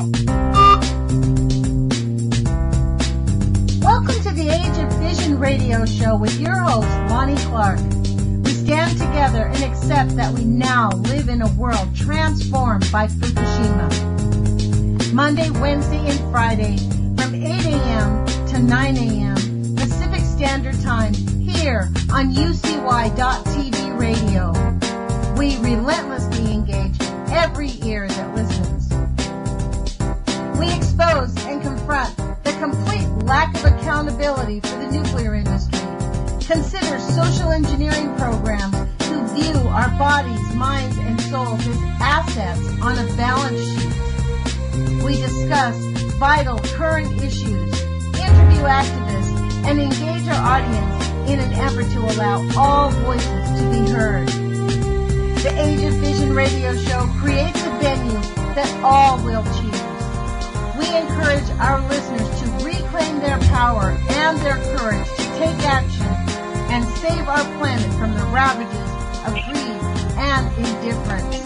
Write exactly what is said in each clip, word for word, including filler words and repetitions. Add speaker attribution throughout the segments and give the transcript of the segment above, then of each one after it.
Speaker 1: Welcome to the Age of Vision radio show with your host, Lonnie Clark. We stand together and accept that we now live in a world transformed by Fukushima. Monday, Wednesday, and Friday from eight a.m. to nine a.m. Pacific Standard Time here on U C Y dot T V radio. We relentlessly engage every ear that listens. We expose and confront the complete lack of accountability for the nuclear industry. Consider social engineering programs who view our bodies, minds, and souls as assets on a balance sheet. We discuss vital current issues, interview activists, and engage our audience in an effort to allow all voices to be heard. The Age of Vision radio show creates a venue that all will choose. We encourage our listeners to reclaim their power and their courage to take action and save our planet from the ravages of greed and indifference.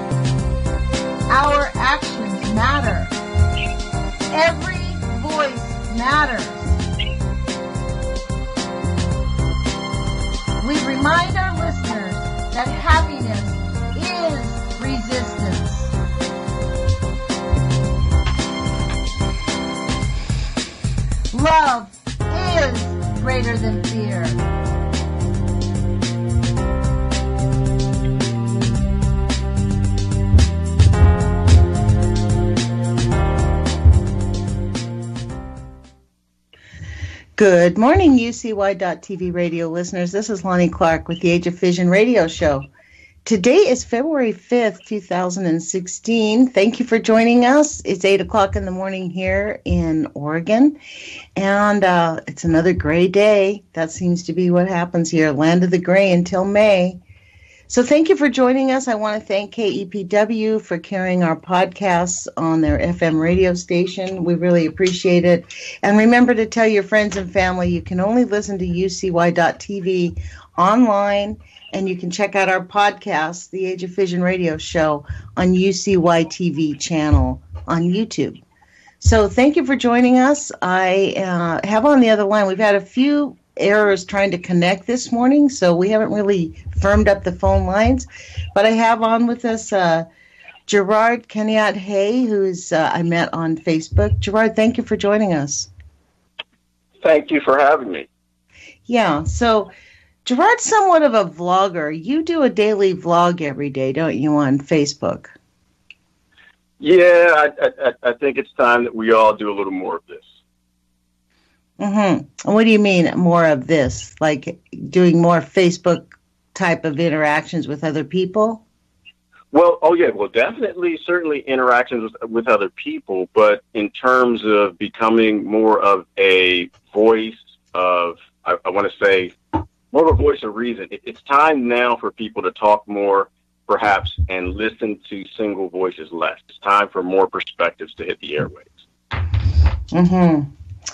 Speaker 1: Our actions matter. Every voice matters. We remind our listeners that happiness is resistance. Love is greater than fear. Good morning, U C Y dot T V radio listeners. This is Lonnie Clark with the Age of Vision radio show. Today is February fifth, two thousand sixteen. Thank you for joining us. It's eight o'clock in the morning here in Oregon, and uh, it's another gray day. That seems to be what happens here, land of the gray until May. So thank you for joining us. I want to thank K E P W for carrying our podcasts on their F M radio station. We really appreciate it. And remember to tell your friends and family you can only listen to U C Y dot T V online, and you can check out our podcast, the Age of Vision radio show, on U C Y T V channel on YouTube. So thank you for joining us. I uh, have on the other line, we've had a few errors trying to connect this morning, so we haven't really firmed up the phone lines. But I have on with us uh, Gerard Kenyatt Hay, who's uh, I met on Facebook. Gerard, thank you for joining us.
Speaker 2: Thank you for having me.
Speaker 1: Yeah, so Gerard's somewhat of a vlogger. You do a daily vlog every day, don't you, on Facebook?
Speaker 2: Yeah, I, I, I think it's time that we all do a little more of this.
Speaker 1: Mm-hmm. And what do you mean more of this? Like doing more Facebook type of interactions with other people?
Speaker 2: Well, oh yeah, well definitely, certainly interactions with, with other people, but in terms of becoming more of a voice of, I, I want to say, more of a voice of reason. It, it's time now for people to talk more, perhaps, and listen to single voices less. It's time for more perspectives to hit the airwaves.
Speaker 1: Mm-hmm.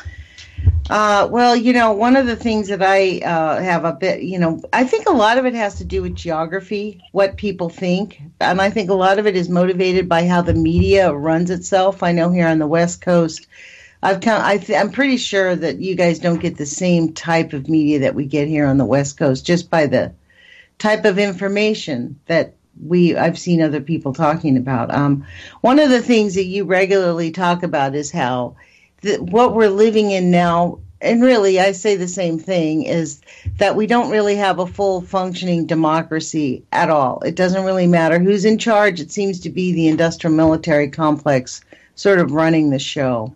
Speaker 1: Uh, well, you know, one of the things that I uh, have a bit, you know, I think a lot of it has to do with geography, what people think. And I think a lot of it is motivated by how the media runs itself. I know here on the West Coast, I've kind of, I th- I'm pretty sure that you guys don't get the same type of media that we get here on the West Coast, just by the type of information that we I've seen other people talking about. Um, one of the things that you regularly talk about is how the, what we're living in now, and really I say the same thing, is that we don't really have a full functioning democracy at all. It doesn't really matter who's in charge. It seems to be the industrial military complex sort of running the show.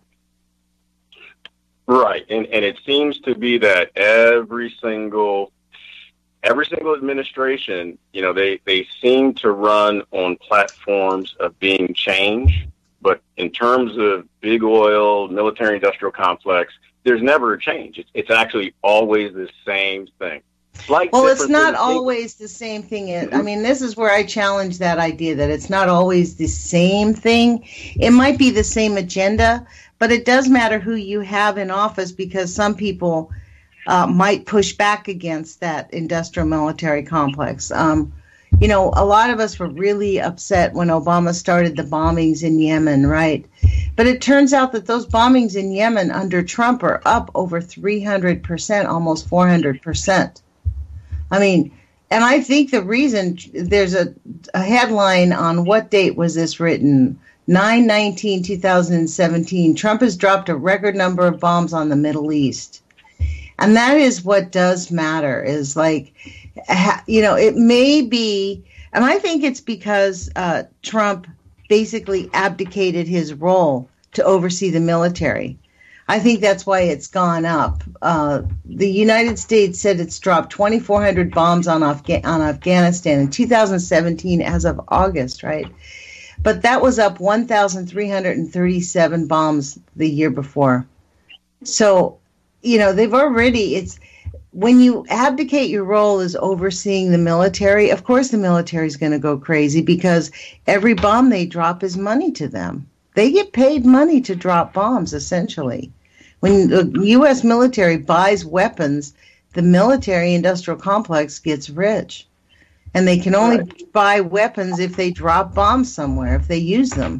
Speaker 2: Right, and and it seems to be that every single every single administration, you know, they, they seem to run on platforms of being change, but in terms of big oil, military industrial complex, there's never a change. It's, it's actually always the same thing. Like
Speaker 1: well, it's not always the same thing. Mm-hmm. I mean, this is where I challenge that idea that it's not always the same thing. It might be the same agenda, but it does matter who you have in office, because some people uh, might push back against that industrial military complex. Um, You know, a lot of us were really upset when Obama started the bombings in Yemen, right? But it turns out that those bombings in Yemen under Trump are up over three hundred percent, almost four hundred percent. I mean, and I think the reason, there's a, a headline on what date was this written? nine nineteen two thousand seventeen. Trump has dropped a record number of bombs on the Middle East. And that is what does matter, is like, you know, it may be, and I think it's because uh, Trump basically abdicated his role to oversee the military. I think that's why it's gone up. Uh, the United States said it's dropped twenty-four hundred bombs on, Afga- on Afghanistan in two thousand seventeen as of August, right? But that was up one thousand three hundred thirty-seven bombs the year before. So, you know, they've already, it's, when you abdicate your role as overseeing the military, of course the military is going to go crazy because every bomb they drop is money to them. They get paid money to drop bombs, essentially. When the U S military buys weapons, the military-industrial complex gets rich. And they can only right. buy weapons if they drop bombs somewhere, if they use them.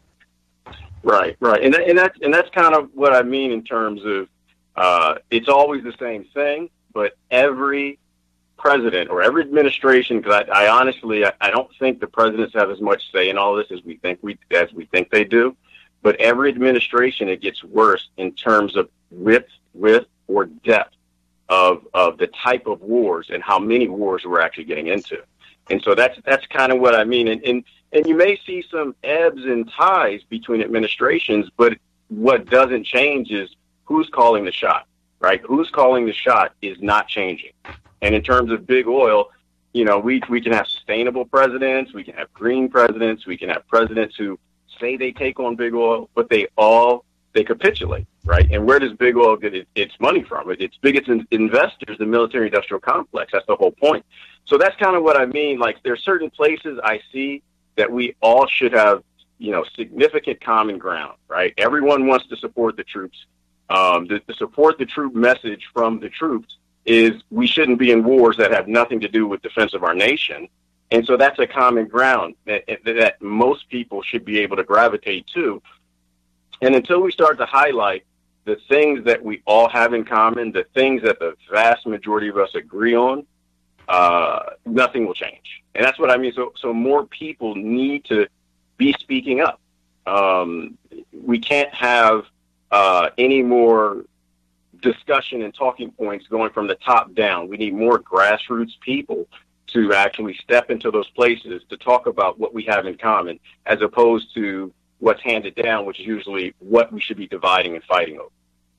Speaker 2: Right, right. And, and, that's, and that's kind of what I mean in terms of uh, it's always the same thing, but every president or every administration, because I, I honestly, I, I don't think the presidents have as much say in all this as we think we as we think they do. But every administration, it gets worse in terms of width, width, or depth of of the type of wars and how many wars we're actually getting into. And so that's that's kind of what I mean. And, and and you may see some ebbs and ties between administrations, but what doesn't change is who's calling the shot, right? Who's calling the shot is not changing. And in terms of big oil, you know, we we can have sustainable presidents, we can have green presidents, we can have presidents who say they take on big oil, but they all, they capitulate, right? And where does big oil get it, its money from? Its biggest in, investors, the military-industrial complex. That's the whole point. So that's kind of what I mean. Like, there are certain places I see that we all should have, you know, significant common ground, right? Everyone wants to support the troops. Um, the, the support the troop message from the troops is we shouldn't be in wars that have nothing to do with defense of our nation. And so that's a common ground that, that most people should be able to gravitate to. And until we start to highlight the things that we all have in common, the things that the vast majority of us agree on, uh, nothing will change. And that's what I mean. So, so more people need to be speaking up. Um, we can't have uh, any more discussion and talking points going from the top down. We need more grassroots people to actually step into those places to talk about what we have in common, as opposed to what's handed down, which is usually what we should be dividing and fighting over.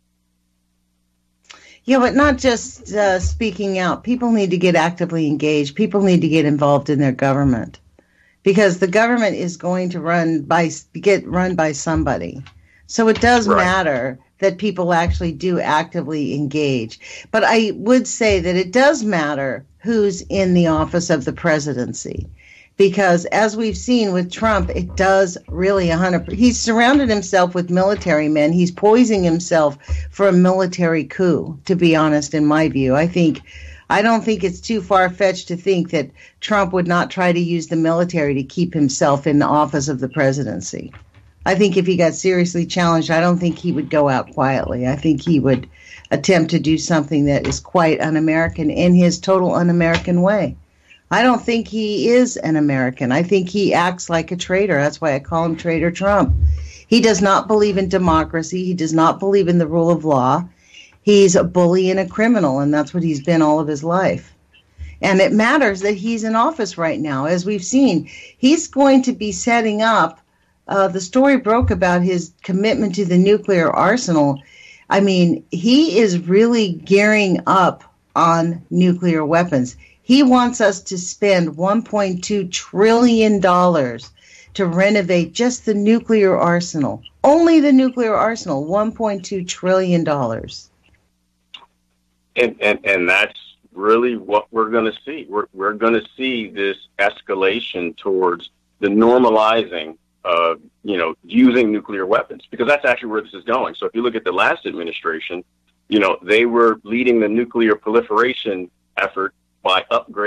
Speaker 1: Yeah, but not just uh, speaking out. People need to get actively engaged. People need to get involved in their government, because the government is going to run by get run by somebody. So it does right. matter that people actually do actively engage. But I would say that it does matter who's in the office of the presidency, because as we've seen with Trump, it does really one hundred percent. He's surrounded himself with military men. He's poising himself for a military coup, to be honest, in my view. I think, I don't think it's too far-fetched to think that Trump would not try to use the military to keep himself in the office of the presidency. I think if he got seriously challenged, I don't think he would go out quietly. I think he would attempt to do something that is quite un-American in his total un-American way. I don't think he is an American. I think he acts like a traitor. That's why I call him Traitor Trump. He does not believe in democracy. He does not believe in the rule of law. He's a bully and a criminal, and that's what he's been all of his life. And it matters that he's in office right now. As we've seen, he's going to be setting up. Uh, the story broke about his commitment to the nuclear arsenal. I mean, he is really gearing up on nuclear weapons. He wants us to spend one point two trillion dollars to renovate just the nuclear arsenal. Only the nuclear arsenal, one point two trillion dollars.
Speaker 2: And, and, and that's really what we're going to see. We're, we're going to see this escalation towards the normalizing Uh, you know, using nuclear weapons, because that's actually where this is going. So if you look at the last administration, you know, they were leading the nuclear proliferation effort by upgrading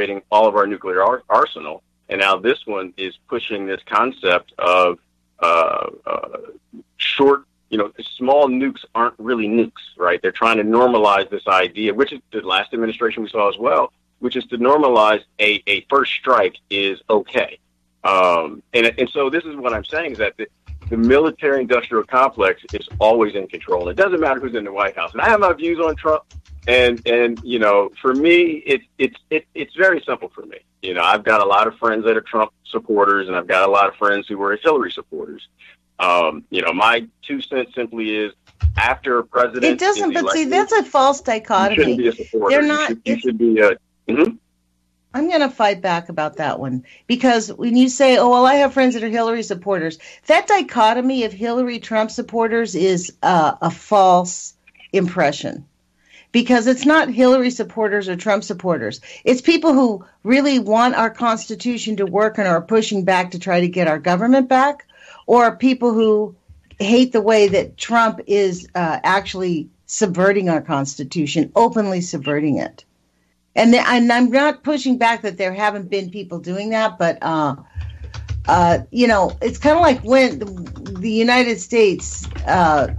Speaker 2: proliferating all of our nuclear ar- arsenal. And now this one is pushing this concept of uh, uh, short, you know, small nukes aren't really nukes, right? They're trying to normalize this idea, which is the last administration we saw as well, which is to normalize a, a first strike is okay. Um, and, and so this is what I'm saying is that the, the military-industrial complex is always in control. It doesn't matter who's in the White House. And I have my views on Trump, and and you know, for me, it's it's it, it's very simple for me. You know, I've got a lot of friends that are Trump supporters, and I've got a lot of friends who were Hillary supporters. Um, you know, my two cents simply is after a president,
Speaker 3: it doesn't. But
Speaker 2: elected,
Speaker 3: see, that's a false dichotomy.
Speaker 2: You shouldn't be a supporter.
Speaker 3: They're not.
Speaker 2: You should, you should be a. Mm-hmm.
Speaker 3: I'm going to fight back about that one, because when you say, oh, well, I have friends that are Hillary supporters, that dichotomy of Hillary Trump supporters is uh, a false impression, because it's not Hillary supporters or Trump supporters. It's people who really want our Constitution to work and are pushing back to try to get our government back, or people who hate the way that Trump is uh, actually subverting our Constitution, openly subverting it. And, the, and I'm not pushing back that there haven't been people doing that, but, uh, uh, you know, it's kind of like when the, the United States uh,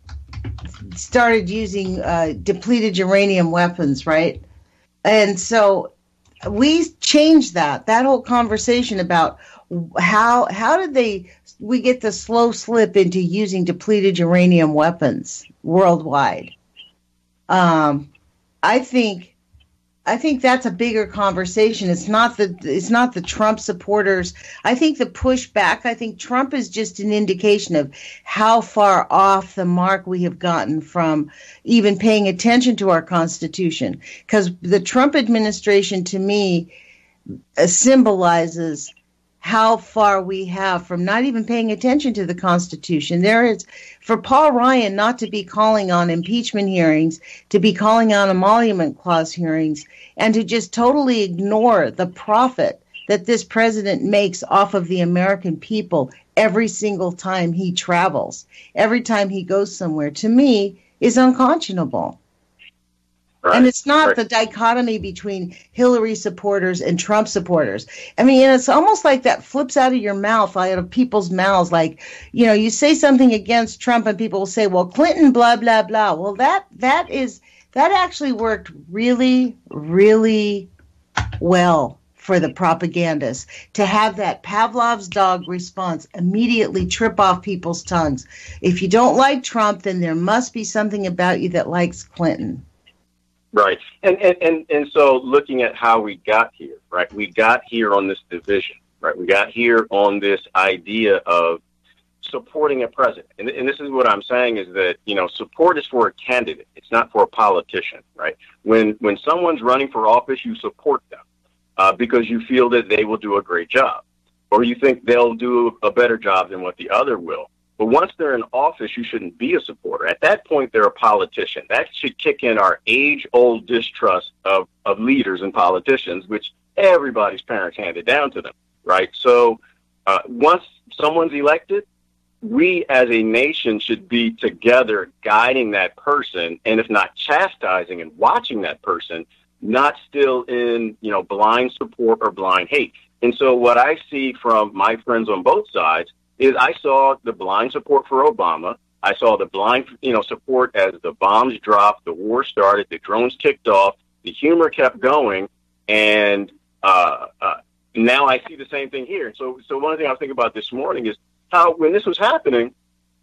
Speaker 3: started using uh, depleted uranium weapons, right? And so we changed that, that whole conversation about how how did they we get the slow slip into using depleted uranium weapons worldwide. Um, I think... I think that's a bigger conversation. It's not the it's not the Trump supporters. I think the pushback, I think Trump is just an indication of how far off the mark we have gotten from even paying attention to our Constitution. Because the Trump administration, to me, uh, symbolizes how far we have from not even paying attention to the Constitution. There is, for Paul Ryan not to be calling on impeachment hearings, to be calling on emolument clause hearings, and to just totally ignore the profit that this president makes off of the American people every single time he travels, every time he goes somewhere, to me, is unconscionable. Right. And it's not right. the dichotomy between Hillary supporters and Trump supporters. I mean, it's almost like that flips out of your mouth, out of people's mouths. Like, you know, you say something against Trump and people will say, well, Clinton, blah, blah, blah. Well, that that is that actually worked really, really well for the propagandists, to have that Pavlov's dog response immediately trip off people's tongues. If you don't like Trump, then there must be something about you that likes Clinton.
Speaker 2: Right. And, and, and, and so looking at how we got here, right, we got here on this division, right, we got here on this idea of supporting a president. And, and this is what I'm saying is that, you know, support is for a candidate. It's not for a politician, right? When, when someone's running for office, you support them uh, because you feel that they will do a great job, or you think they'll do a better job than what the other will. But once they're in office, you shouldn't be a supporter. At that point, they're a politician. That should kick in our age-old distrust of, of leaders and politicians, which everybody's parents handed down to them, right? So uh, once someone's elected, we as a nation should be together guiding that person, and if not chastising and watching that person, not still in, you know, blind support or blind hate. And so what I see from my friends on both sides is I saw the blind support for Obama. I saw the blind, you know, support as the bombs dropped, the war started, the drones kicked off, the humor kept going, and uh, uh, now I see the same thing here. So, so one thing I was thinking about this morning is how when this was happening,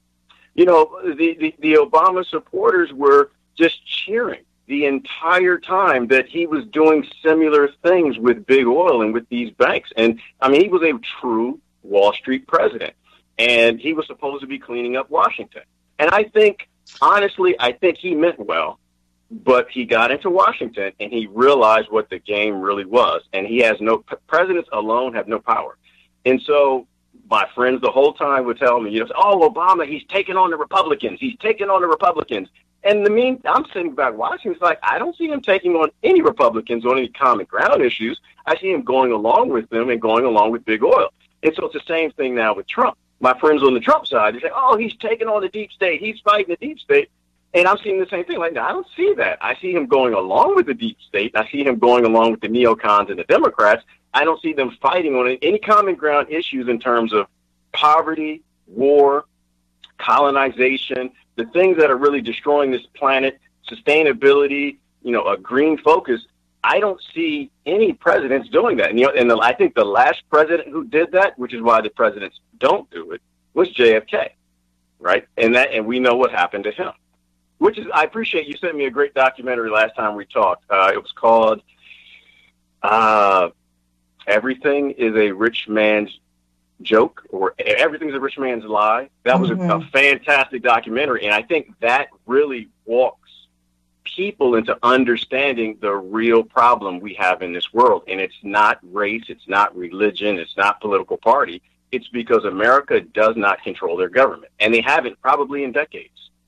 Speaker 2: you know, the, the, the Obama supporters were just cheering the entire time that he was doing similar things with big oil and with these banks. And, I mean, he was a true Wall Street president. And he was supposed to be cleaning up Washington. And I think, honestly, I think he meant well, but he got into Washington and he realized what the game really was. And he has no, presidents alone have no power. And so my friends the whole time would tell me, you know, oh, Obama, he's taking on the Republicans. He's taking on the Republicans. And the mean, I'm sitting back watching. It's like, I don't see him taking on any Republicans on any common ground issues. I see him going along with them and going along with big oil. And so it's the same thing now with Trump. My friends on the Trump side, they say, oh, he's taking on the deep state. He's fighting the deep state. And I'm seeing the same thing. Like, I don't see that. I see him going along with the deep state. I see him going along with the neocons and the Democrats. I don't see them fighting on any common ground issues in terms of poverty, war, colonization, the things that are really destroying this planet, sustainability, you know, a green focus. I don't see any presidents doing that. And, you know, and the, I think the last president who did that, which is why the presidents don't do it, was J F K, right? And that, and we know what happened to him. Which is, I appreciate you sent me a great documentary last time we talked. Uh, it was called uh, "Everything Is a Rich Man's Joke" or "Everything's a Rich Man's Lie." That was mm-hmm. a, a fantastic documentary, and I think that really walks people into understanding the real problem we have in this world. And it's not race, it's not religion, it's not political party. It's because America does not control their government, and they haven't probably in decades.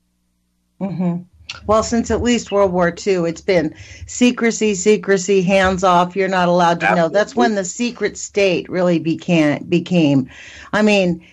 Speaker 3: Mm-hmm. Well, since at least World War Two, it's been secrecy, secrecy, hands off. You're not allowed to Absolutely. know. That's when the secret state really became. became. I mean,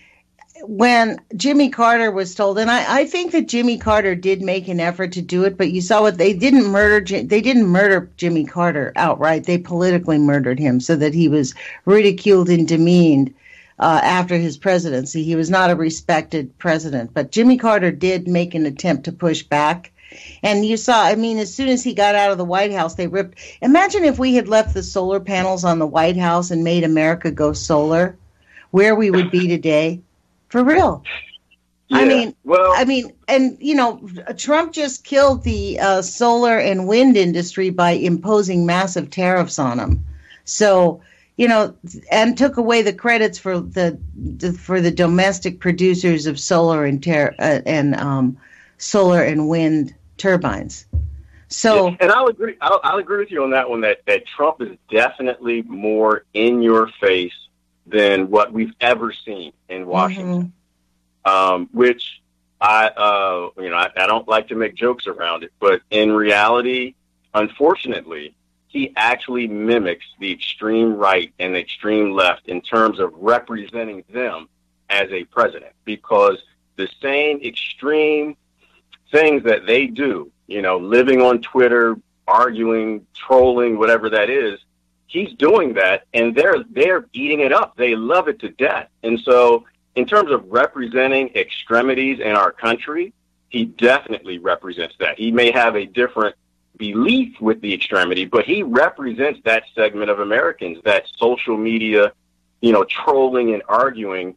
Speaker 3: when Jimmy Carter was told, and I, I think that Jimmy Carter did make an effort to do it, but you saw what they didn't murder. They didn't murder Jimmy Carter outright. They politically murdered him so that he was ridiculed and demeaned. Uh, after his presidency, he was not a respected president, but Jimmy Carter did make an attempt to push back. And you saw, I mean, as soon as he got out of the White House, they ripped. Imagine if we had left the solar panels on the White House and made America go solar, where we would be today, for real. Yeah, I mean, well, I mean, and you know, Trump just killed the uh, solar and wind industry by imposing massive tariffs on them. So. You know, and took away the credits for the, the for the domestic producers of solar and ter- uh, and um, solar and wind turbines. So,
Speaker 2: yeah, and I'll agree. I'll, I'll agree with you on that one. That that Trump is definitely more in your face than what we've ever seen in Washington. Mm-hmm. Um, which I, uh, you know, I, I don't like to make jokes around it, but in reality, unfortunately, he actually mimics the extreme right and the extreme left in terms of representing them as a president, because the same extreme things that they do, you know, living on Twitter, arguing, trolling, whatever that is, he's doing that, and they're they're eating it up. They love it to death. And so in terms of representing extremities in our country, he definitely represents that. He may have a different belief with the extremity, but he represents that segment of Americans, that social media, you know, trolling and arguing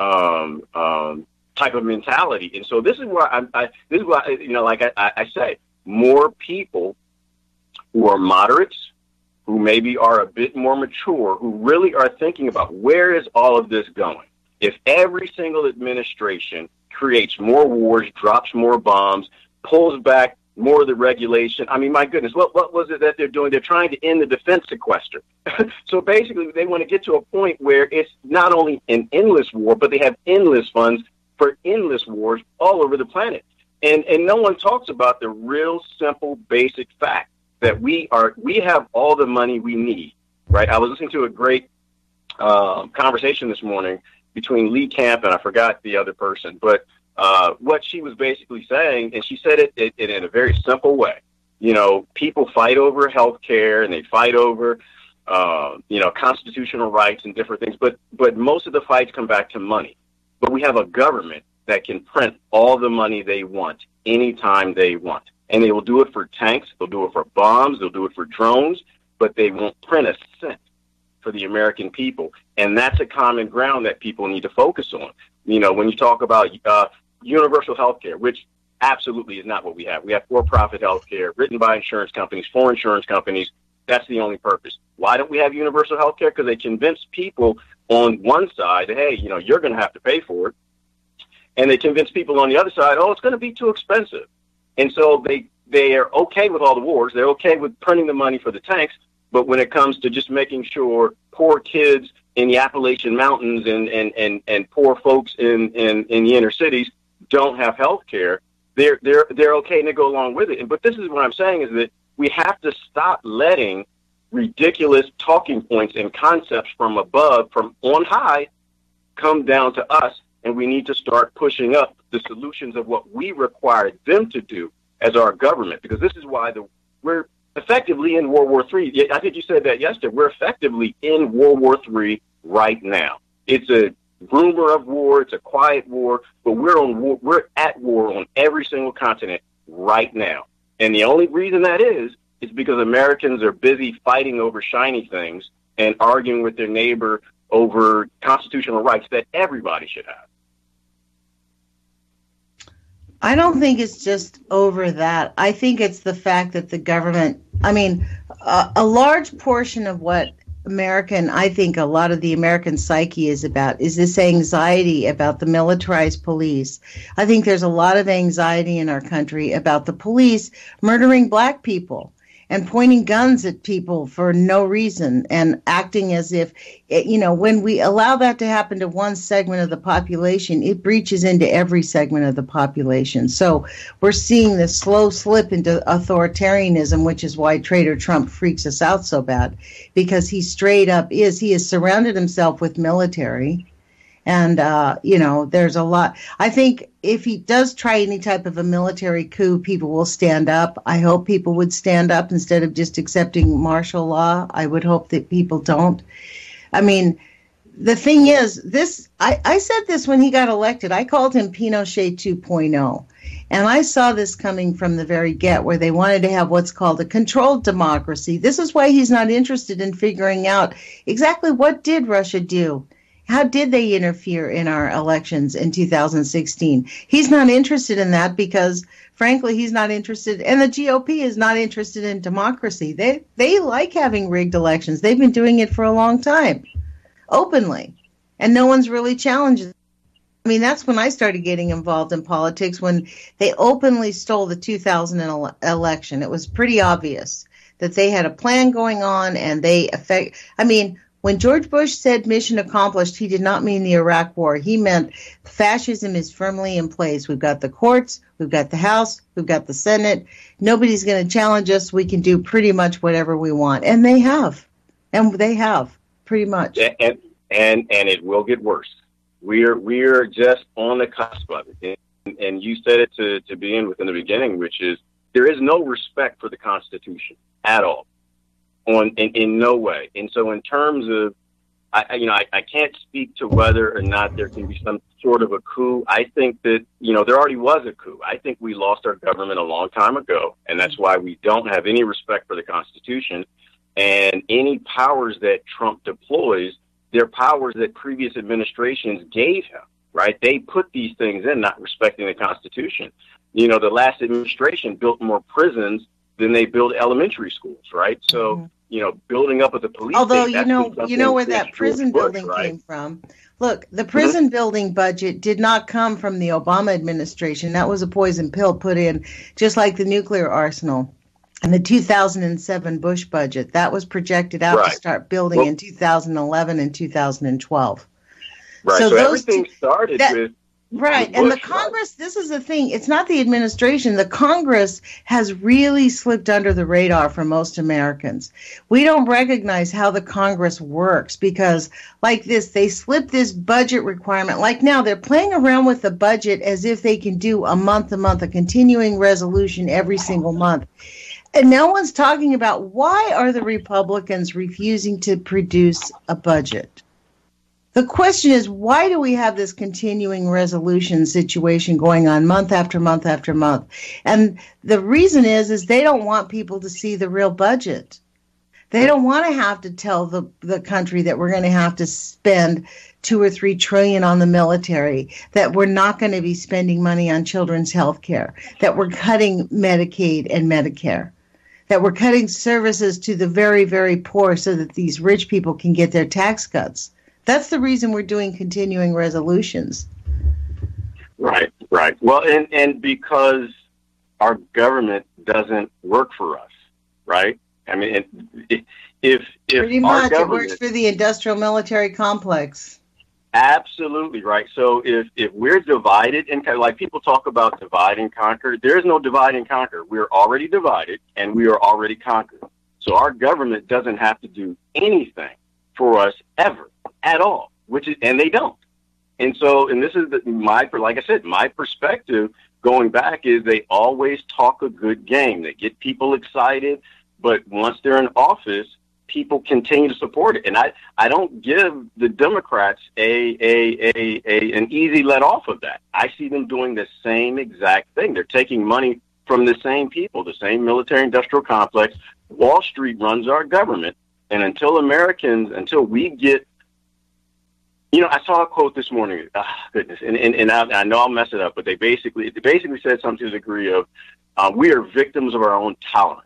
Speaker 2: um, um, type of mentality. And so this is why I, I this is why, you know, like I, I say, more people who are moderates, who maybe are a bit more mature, who really are thinking about where is all of this going? If every single administration creates more wars, drops more bombs, pulls back more of the regulation. I mean, my goodness, what what was it that they're doing? They're trying to end the defense sequester. So basically, they want to get to a point where it's not only an endless war, but they have endless funds for endless wars all over the planet. And and no one talks about the real simple, basic fact that we are we have all the money we need, right? I was listening to a great uh, conversation this morning between Lee Camp and I forgot the other person, but Uh, what she was basically saying, and she said it, it, it in a very simple way. You know, people fight over health care and they fight over, uh, you know, constitutional rights and different things. But but most of the fights come back to money. But we have a government that can print all the money they want anytime they want. And they will do it for tanks. They'll do it for bombs. They'll do it for drones. But they won't print a cent for the American people. And that's a common ground that people need to focus on. You know, when you talk about uh, universal health care, which absolutely is not what we have. We have for-profit health care written by insurance companies, for insurance companies. That's the only purpose. Why don't we have universal health care? Because they convince people on one side, hey, you know, you're going to have to pay for it. And they convince people on the other side, oh, it's going to be too expensive. And so they, they are okay with all the wars. They're okay with printing the money for the tanks. But when it comes to just making sure poor kids in the Appalachian Mountains and, and, and, and poor folks in, in, in the inner cities don't have health care, they're, they're, they're okay and they go along with it. And, but this is what I'm saying is that we have to stop letting ridiculous talking points and concepts from above, from on high, come down to us. And we need to start pushing up the solutions of what we require them to do as our government, because this is why the we're effectively in World War Three. I think you said that yesterday. We're effectively in World War Three right now. It's a rumor of war. It's a quiet war, but we're on war, we're at war on every single continent right now. And the only reason that is is because Americans are busy fighting over shiny things and arguing with their neighbor over constitutional rights that everybody should have.
Speaker 3: I don't think it's just over that. I think it's the fact that the government, I mean, uh, a large portion of what American, I think a lot of the American psyche is about is this anxiety about the militarized police. I think there's a lot of anxiety in our country about the police murdering black people and pointing guns at people for no reason and acting as if, you know, when we allow that to happen to one segment of the population, it breaches into every segment of the population. So we're seeing this slow slip into authoritarianism, which is why Trader Trump freaks us out so bad, because he straight up is, he has surrounded himself with military. And, uh, you know, there's a lot. I think if he does try any type of a military coup, people will stand up. I hope people would stand up instead of just accepting martial law. I would hope that people don't. I mean, the thing is, this, I, I said this when he got elected. I called him Pinochet two point oh. And I saw this coming from the very get, where they wanted to have what's called a controlled democracy. This is why he's not interested in figuring out exactly what did Russia do. How did they interfere in our elections in two thousand sixteen? He's not interested in that because, frankly, he's not interested, and the G O P is not interested in democracy. They they like having rigged elections. They've been doing it for a long time, openly, and no one's really challenged. I mean, that's when I started getting involved in politics, when they openly stole the two thousand election. It was pretty obvious that they had a plan going on, and they affect. I mean, when George Bush said mission accomplished, he did not mean the Iraq War. He meant fascism is firmly in place. We've got the courts, we've got the House, we've got the Senate. Nobody's going to challenge us. We can do pretty much whatever we want. And they have. And they have, pretty much.
Speaker 2: And and, and it will get worse. We're we're just on the cusp of it. And, and you said it to, to begin with in the beginning, which is there is no respect for the Constitution at all. On in, in no way. And so in terms of, I, you know, I, I can't speak to whether or not there can be some sort of a coup. I think that, you know, there already was a coup. I think we lost our government a long time ago, and that's why we don't have any respect for the Constitution. And any powers that Trump deploys, they're powers that previous administrations gave him, right? They put these things in, not respecting the Constitution. You know, the last administration built more prisons than they built elementary schools, right? So, mm-hmm. you know, building up of the police.
Speaker 3: Although, you know, you know where that prison
Speaker 2: Bush,
Speaker 3: building
Speaker 2: right?
Speaker 3: came from. Look, the prison mm-hmm. building budget did not come from the Obama administration. That was a poison pill put in, just like the nuclear arsenal. And the two thousand seven Bush budget, that was projected out right. to start building well, in two thousand eleven and two thousand twelve.
Speaker 2: Right, so, so everything two, started that, with...
Speaker 3: Right, and the Congress, this is the thing, it's not the administration. The Congress has really slipped under the radar for most Americans. We don't recognize how the Congress works because, like this, they slip this budget requirement. Like now, they're playing around with the budget as if they can do a month-to-month, a continuing resolution every single month. And no one's talking about why are the Republicans refusing to produce a budget? The question is, why do we have this continuing resolution situation going on month after month after month? And the reason is, is they don't want people to see the real budget. They don't want to have to tell the, the country that we're going to have to spend two or three trillion on the military, that we're not going to be spending money on children's health care, that we're cutting Medicaid and Medicare, that we're cutting services to the very, very poor so that these rich people can get their tax cuts. That's the reason we're doing continuing resolutions.
Speaker 2: Right, right. Well, and, and because our government doesn't work for us, right? I mean, if if
Speaker 3: pretty much it works for the industrial military complex.
Speaker 2: Absolutely right. So if if we're divided and like people talk about divide and conquer, there's no divide and conquer. We're already divided and we are already conquered. So our government doesn't have to do anything for us ever. At all, which is, and they don't. And so, and this is the, my, like I said, my perspective going back is they always talk a good game. They get people excited, but once they're in office, people continue to support it. And I, I don't give the Democrats a, a, a, a an easy let off of that. I see them doing the same exact thing. They're taking money from the same people, the same military industrial complex. Wall Street runs our government. And until Americans, until we get, you know, I saw a quote this morning, oh, goodness, and, and, and I, I know I'll mess it up, but they basically, they basically said something to the degree of, uh, we are victims of our own tolerance.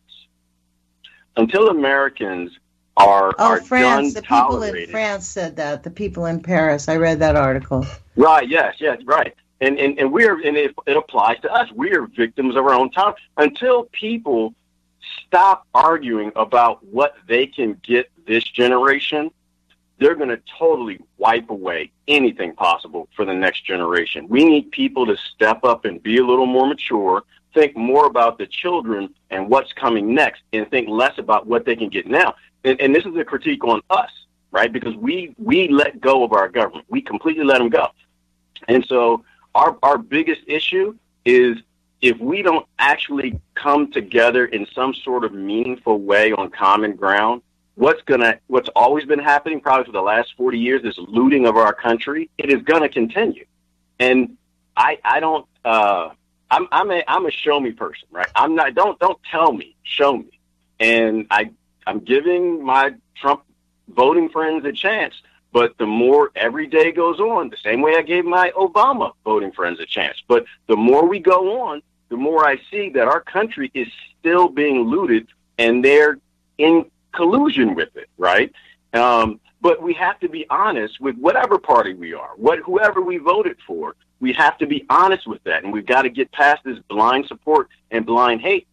Speaker 2: Until Americans are,
Speaker 3: oh,
Speaker 2: are
Speaker 3: France,
Speaker 2: done
Speaker 3: the people
Speaker 2: tolerating.
Speaker 3: in France said that, the people in Paris, I read that article.
Speaker 2: Right, yes, yes, right. And, and, and we're, and it, it applies to us. We are victims of our own tolerance. Until people stop arguing about what they can get this generation, they're going to totally wipe away anything possible for the next generation. We need people to step up and be a little more mature, think more about the children and what's coming next, and think less about what they can get now. And, and this is a critique on us, right? Because we, we let go of our government. We completely let them go. And so our, our biggest issue is if we don't actually come together in some sort of meaningful way on common ground, what's gonna what's always been happening probably for the last forty years, this looting of our country, it is gonna continue. And I I don't uh I'm I'm a I'm a show me person, right? I'm not don't don't tell me, show me. And I I'm giving my Trump voting friends a chance, but the more every day goes on, the same way I gave my Obama voting friends a chance. But the more we go on, the more I see that our country is still being looted and they're in collusion with it, right? Um, but we have to be honest with whatever party we are, what whoever we voted for. We have to be honest with that, and we've got to get past this blind support and blind hate,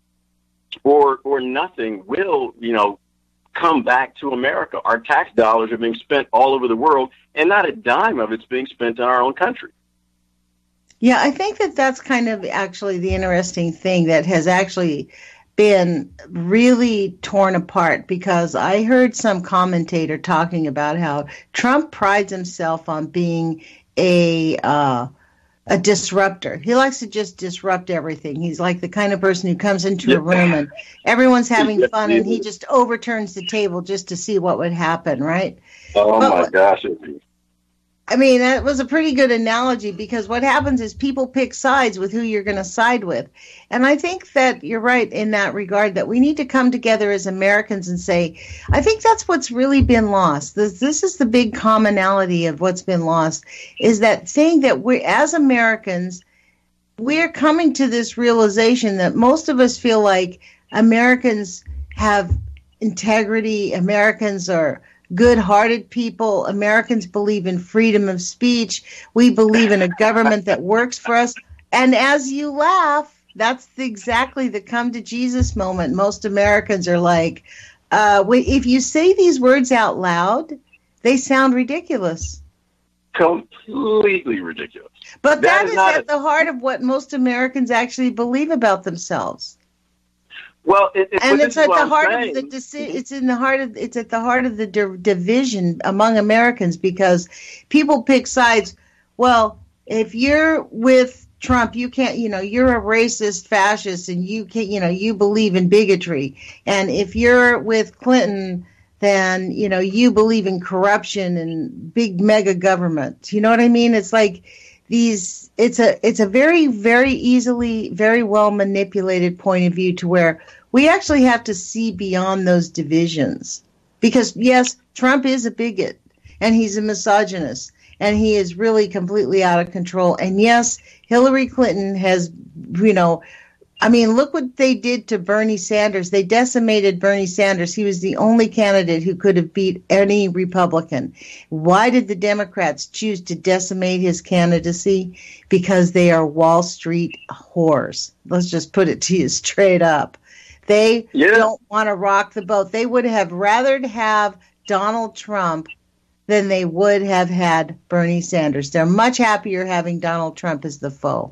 Speaker 2: or or nothing will, you know, come back to America. Our tax dollars are being spent all over the world, and not a dime of it's being spent in our own country.
Speaker 3: Yeah, I think that that's kind of actually the interesting thing that has actually been really torn apart, because I heard some commentator talking about how Trump prides himself on being a uh, a disruptor. He likes to just disrupt everything. He's like the kind of person who comes into
Speaker 2: Yep.
Speaker 3: a room and everyone's having
Speaker 2: Yes,
Speaker 3: fun
Speaker 2: he
Speaker 3: and he
Speaker 2: is.
Speaker 3: just overturns the table just to see what would happen, right?
Speaker 2: Oh
Speaker 3: But
Speaker 2: my
Speaker 3: what-
Speaker 2: gosh.
Speaker 3: I mean, that was a pretty good analogy, because what happens is people pick sides with who you're going to side with. And I think that you're right in that regard, that we need to come together as Americans and say, I think that's what's really been lost. This, this is the big commonality of what's been lost, is that saying that we, as Americans, we're coming to this realization that most of us feel like Americans have integrity, Americans are good-hearted people. Americans believe in freedom of speech. We believe in a government that works for us. And as you laugh, that's the, exactly the come to Jesus moment. Most Americans are like, uh, if you say these words out loud, they sound ridiculous.
Speaker 2: Completely ridiculous.
Speaker 3: But
Speaker 2: That
Speaker 3: that
Speaker 2: is
Speaker 3: is
Speaker 2: not
Speaker 3: at
Speaker 2: a-
Speaker 3: the heart of what most Americans actually believe about themselves.
Speaker 2: Well, it, it,
Speaker 3: And
Speaker 2: but
Speaker 3: it's
Speaker 2: this is
Speaker 3: at
Speaker 2: what
Speaker 3: the
Speaker 2: I'm
Speaker 3: heart
Speaker 2: saying.
Speaker 3: of the deci- it's in the heart of it's at the heart of the di- division among Americans, because people pick sides. Well, if you're with Trump, you can't, you know, you're a racist fascist and you can't, you know, you believe in bigotry. And if you're with Clinton, then, you know, you believe in corruption and big mega government. You know what I mean? It's like these, it's a, it's a very, very easily, very well manipulated point of view, to where we actually have to see beyond those divisions. Because yes, Trump is a bigot and he's a misogynist and he is really completely out of control. And yes, Hillary Clinton has, you know, I mean, look what they did to Bernie Sanders. They decimated Bernie Sanders. He was the only candidate who could have beat any Republican. Why did the Democrats choose to decimate his candidacy? Because they are Wall Street whores. Let's just put it to you straight up. They
Speaker 2: Yeah.
Speaker 3: don't want to rock the boat. They would have rather have Donald Trump than they would have had Bernie Sanders. They're much happier having Donald Trump as the foe.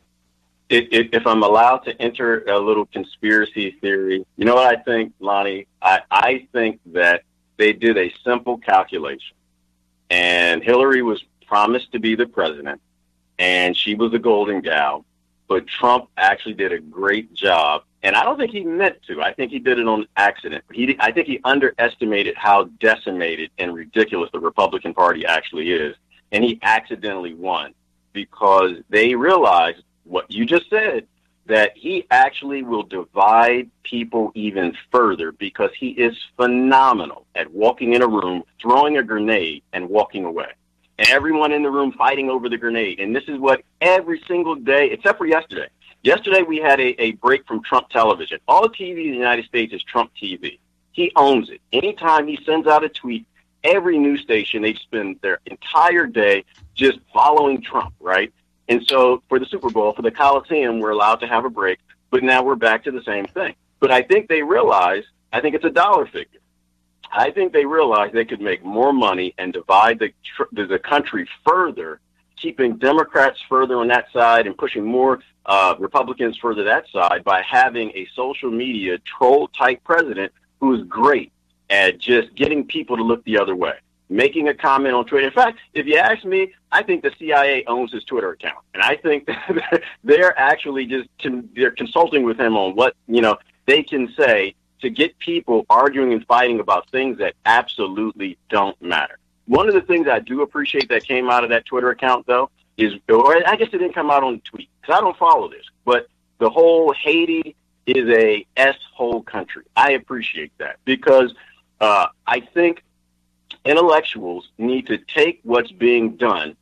Speaker 2: It, it, if I'm allowed to enter a little conspiracy theory, you know what I think, Lonnie? I, I think that they did a simple calculation, and Hillary was promised to be the president, and she was a golden gal, but Trump actually did a great job. And I don't think he meant to. I think he did it on accident. He, I think he underestimated how decimated and ridiculous the Republican Party actually is. And he accidentally won because they realized what you just said, that he actually will divide people even further because he is phenomenal at walking in a room, throwing a grenade, and walking away. And everyone in the room fighting over the grenade. And this is what every single day, except for yesterday. Yesterday we had a, a break from Trump television. All the T V in the United States is Trump T V. He owns it. Anytime he sends out a tweet, every news station, they spend their entire day just following Trump, right? And so for the Super Bowl, for the Coliseum, we're allowed to have a break, but now we're back to the same thing. But I think they realize, I think it's a dollar figure. I think they realize they could make more money and divide the the, the country further, keeping Democrats further on that side and pushing more uh, Republicans further that side by having a social media troll-type president who is great at just getting people to look the other way, making a comment on Twitter. In fact, if you ask me, I think the C I A owns his Twitter account, and I think they're actually just they're consulting with him on what, you know, they can say to get people arguing and fighting about things that absolutely don't matter. One of the things I do appreciate that came out of that Twitter account, though, is, or I guess it didn't come out on the tweet because I don't follow this, but the whole Haiti is a S-hole country. I appreciate that because uh, I think intellectuals need to take what's being done,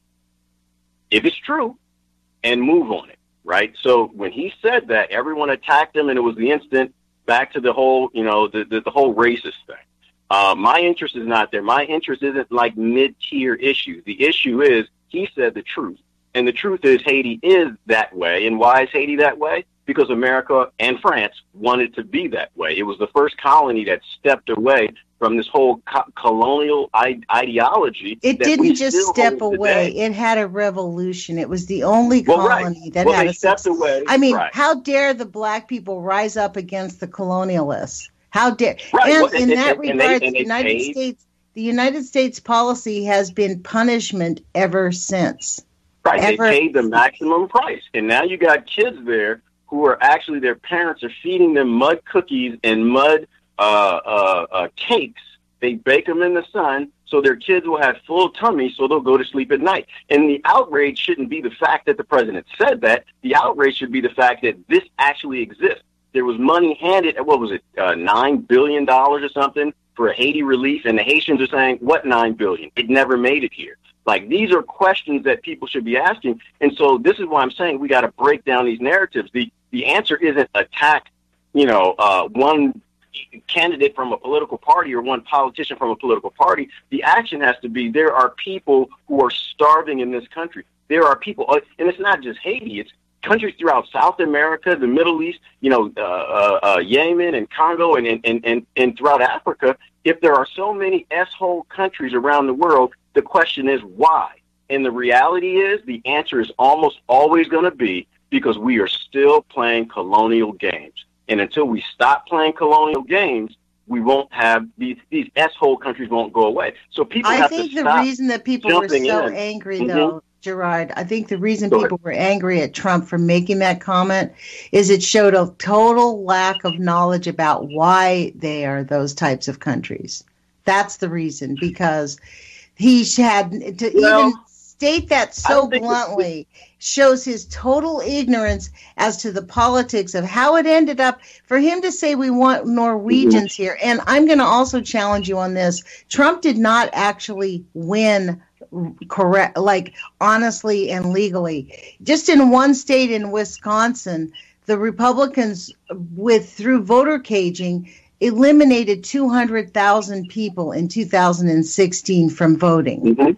Speaker 2: if it's true, and move on it, right? So when he said that, everyone attacked him, and it was the instant back to the whole, you know, the, the, the whole racist thing. Uh, my interest is not there. My interest isn't like mid-tier issues. The issue is he said the truth, and the truth is Haiti is that way. And why is Haiti that way? Because America and France wanted to be that way. It was the first colony that stepped away from this whole co- colonial I- ideology.
Speaker 3: It didn't just step away. Today. It had a revolution. It was the only
Speaker 2: well,
Speaker 3: colony
Speaker 2: right.
Speaker 3: that
Speaker 2: well,
Speaker 3: had
Speaker 2: they
Speaker 3: a
Speaker 2: stepped away.
Speaker 3: I mean,
Speaker 2: right.
Speaker 3: How dare the black people rise up against the colonialists? How dare?
Speaker 2: Right.
Speaker 3: And
Speaker 2: well,
Speaker 3: in
Speaker 2: and,
Speaker 3: that
Speaker 2: and,
Speaker 3: regard,
Speaker 2: and
Speaker 3: the United
Speaker 2: paid.
Speaker 3: States, the United States policy has been punishment ever since.
Speaker 2: Right.
Speaker 3: Ever.
Speaker 2: They paid the maximum price, and now you got kids there who are actually, their parents are feeding them mud cookies and mud uh, uh, uh, cakes. They bake them in the sun so their kids will have full tummies so they'll go to sleep at night. And the outrage shouldn't be the fact that the president said that. The outrage should be the fact that this actually exists. There was money handed, what was it, uh, nine billion dollars or something for Haiti relief, and the Haitians are saying, what nine billion dollars? It never made it here. Like, these are questions that people should be asking. And so this is why I'm saying we got to break down these narratives. The the answer isn't attack, you know, uh, one candidate from a political party or one politician from a political party. The action has to be there are people who are starving in this country. There are people, and it's not just Haiti. It's countries throughout South America, the Middle East, you know, uh, uh, uh, Yemen and Congo and, and, and, and throughout Africa. If there are so many S-hole countries around the world, the question is why? And the reality is the answer is almost always going to be because we are still playing colonial games. And until we stop playing colonial games, we won't have these, these S-hole countries won't go away. So people
Speaker 3: I
Speaker 2: have to
Speaker 3: think
Speaker 2: stop
Speaker 3: the reason that people were so
Speaker 2: in.
Speaker 3: angry,
Speaker 2: mm-hmm.
Speaker 3: though, Gerard, I think the reason
Speaker 2: Go
Speaker 3: people
Speaker 2: ahead.
Speaker 3: were angry at Trump for making that comment is it showed a total lack of knowledge about why they are those types of countries. That's the reason, because he had to
Speaker 2: well,
Speaker 3: even state that so bluntly shows his total ignorance as to the politics of how it ended up for him to say we want Norwegians mm-hmm. here. And I'm going to also challenge you on this. Trump did not actually win correct, like honestly and legally. Just in one state in Wisconsin, the Republicans, with through voter caging, eliminated two hundred thousand people in two thousand sixteen from voting.
Speaker 2: Mm-hmm.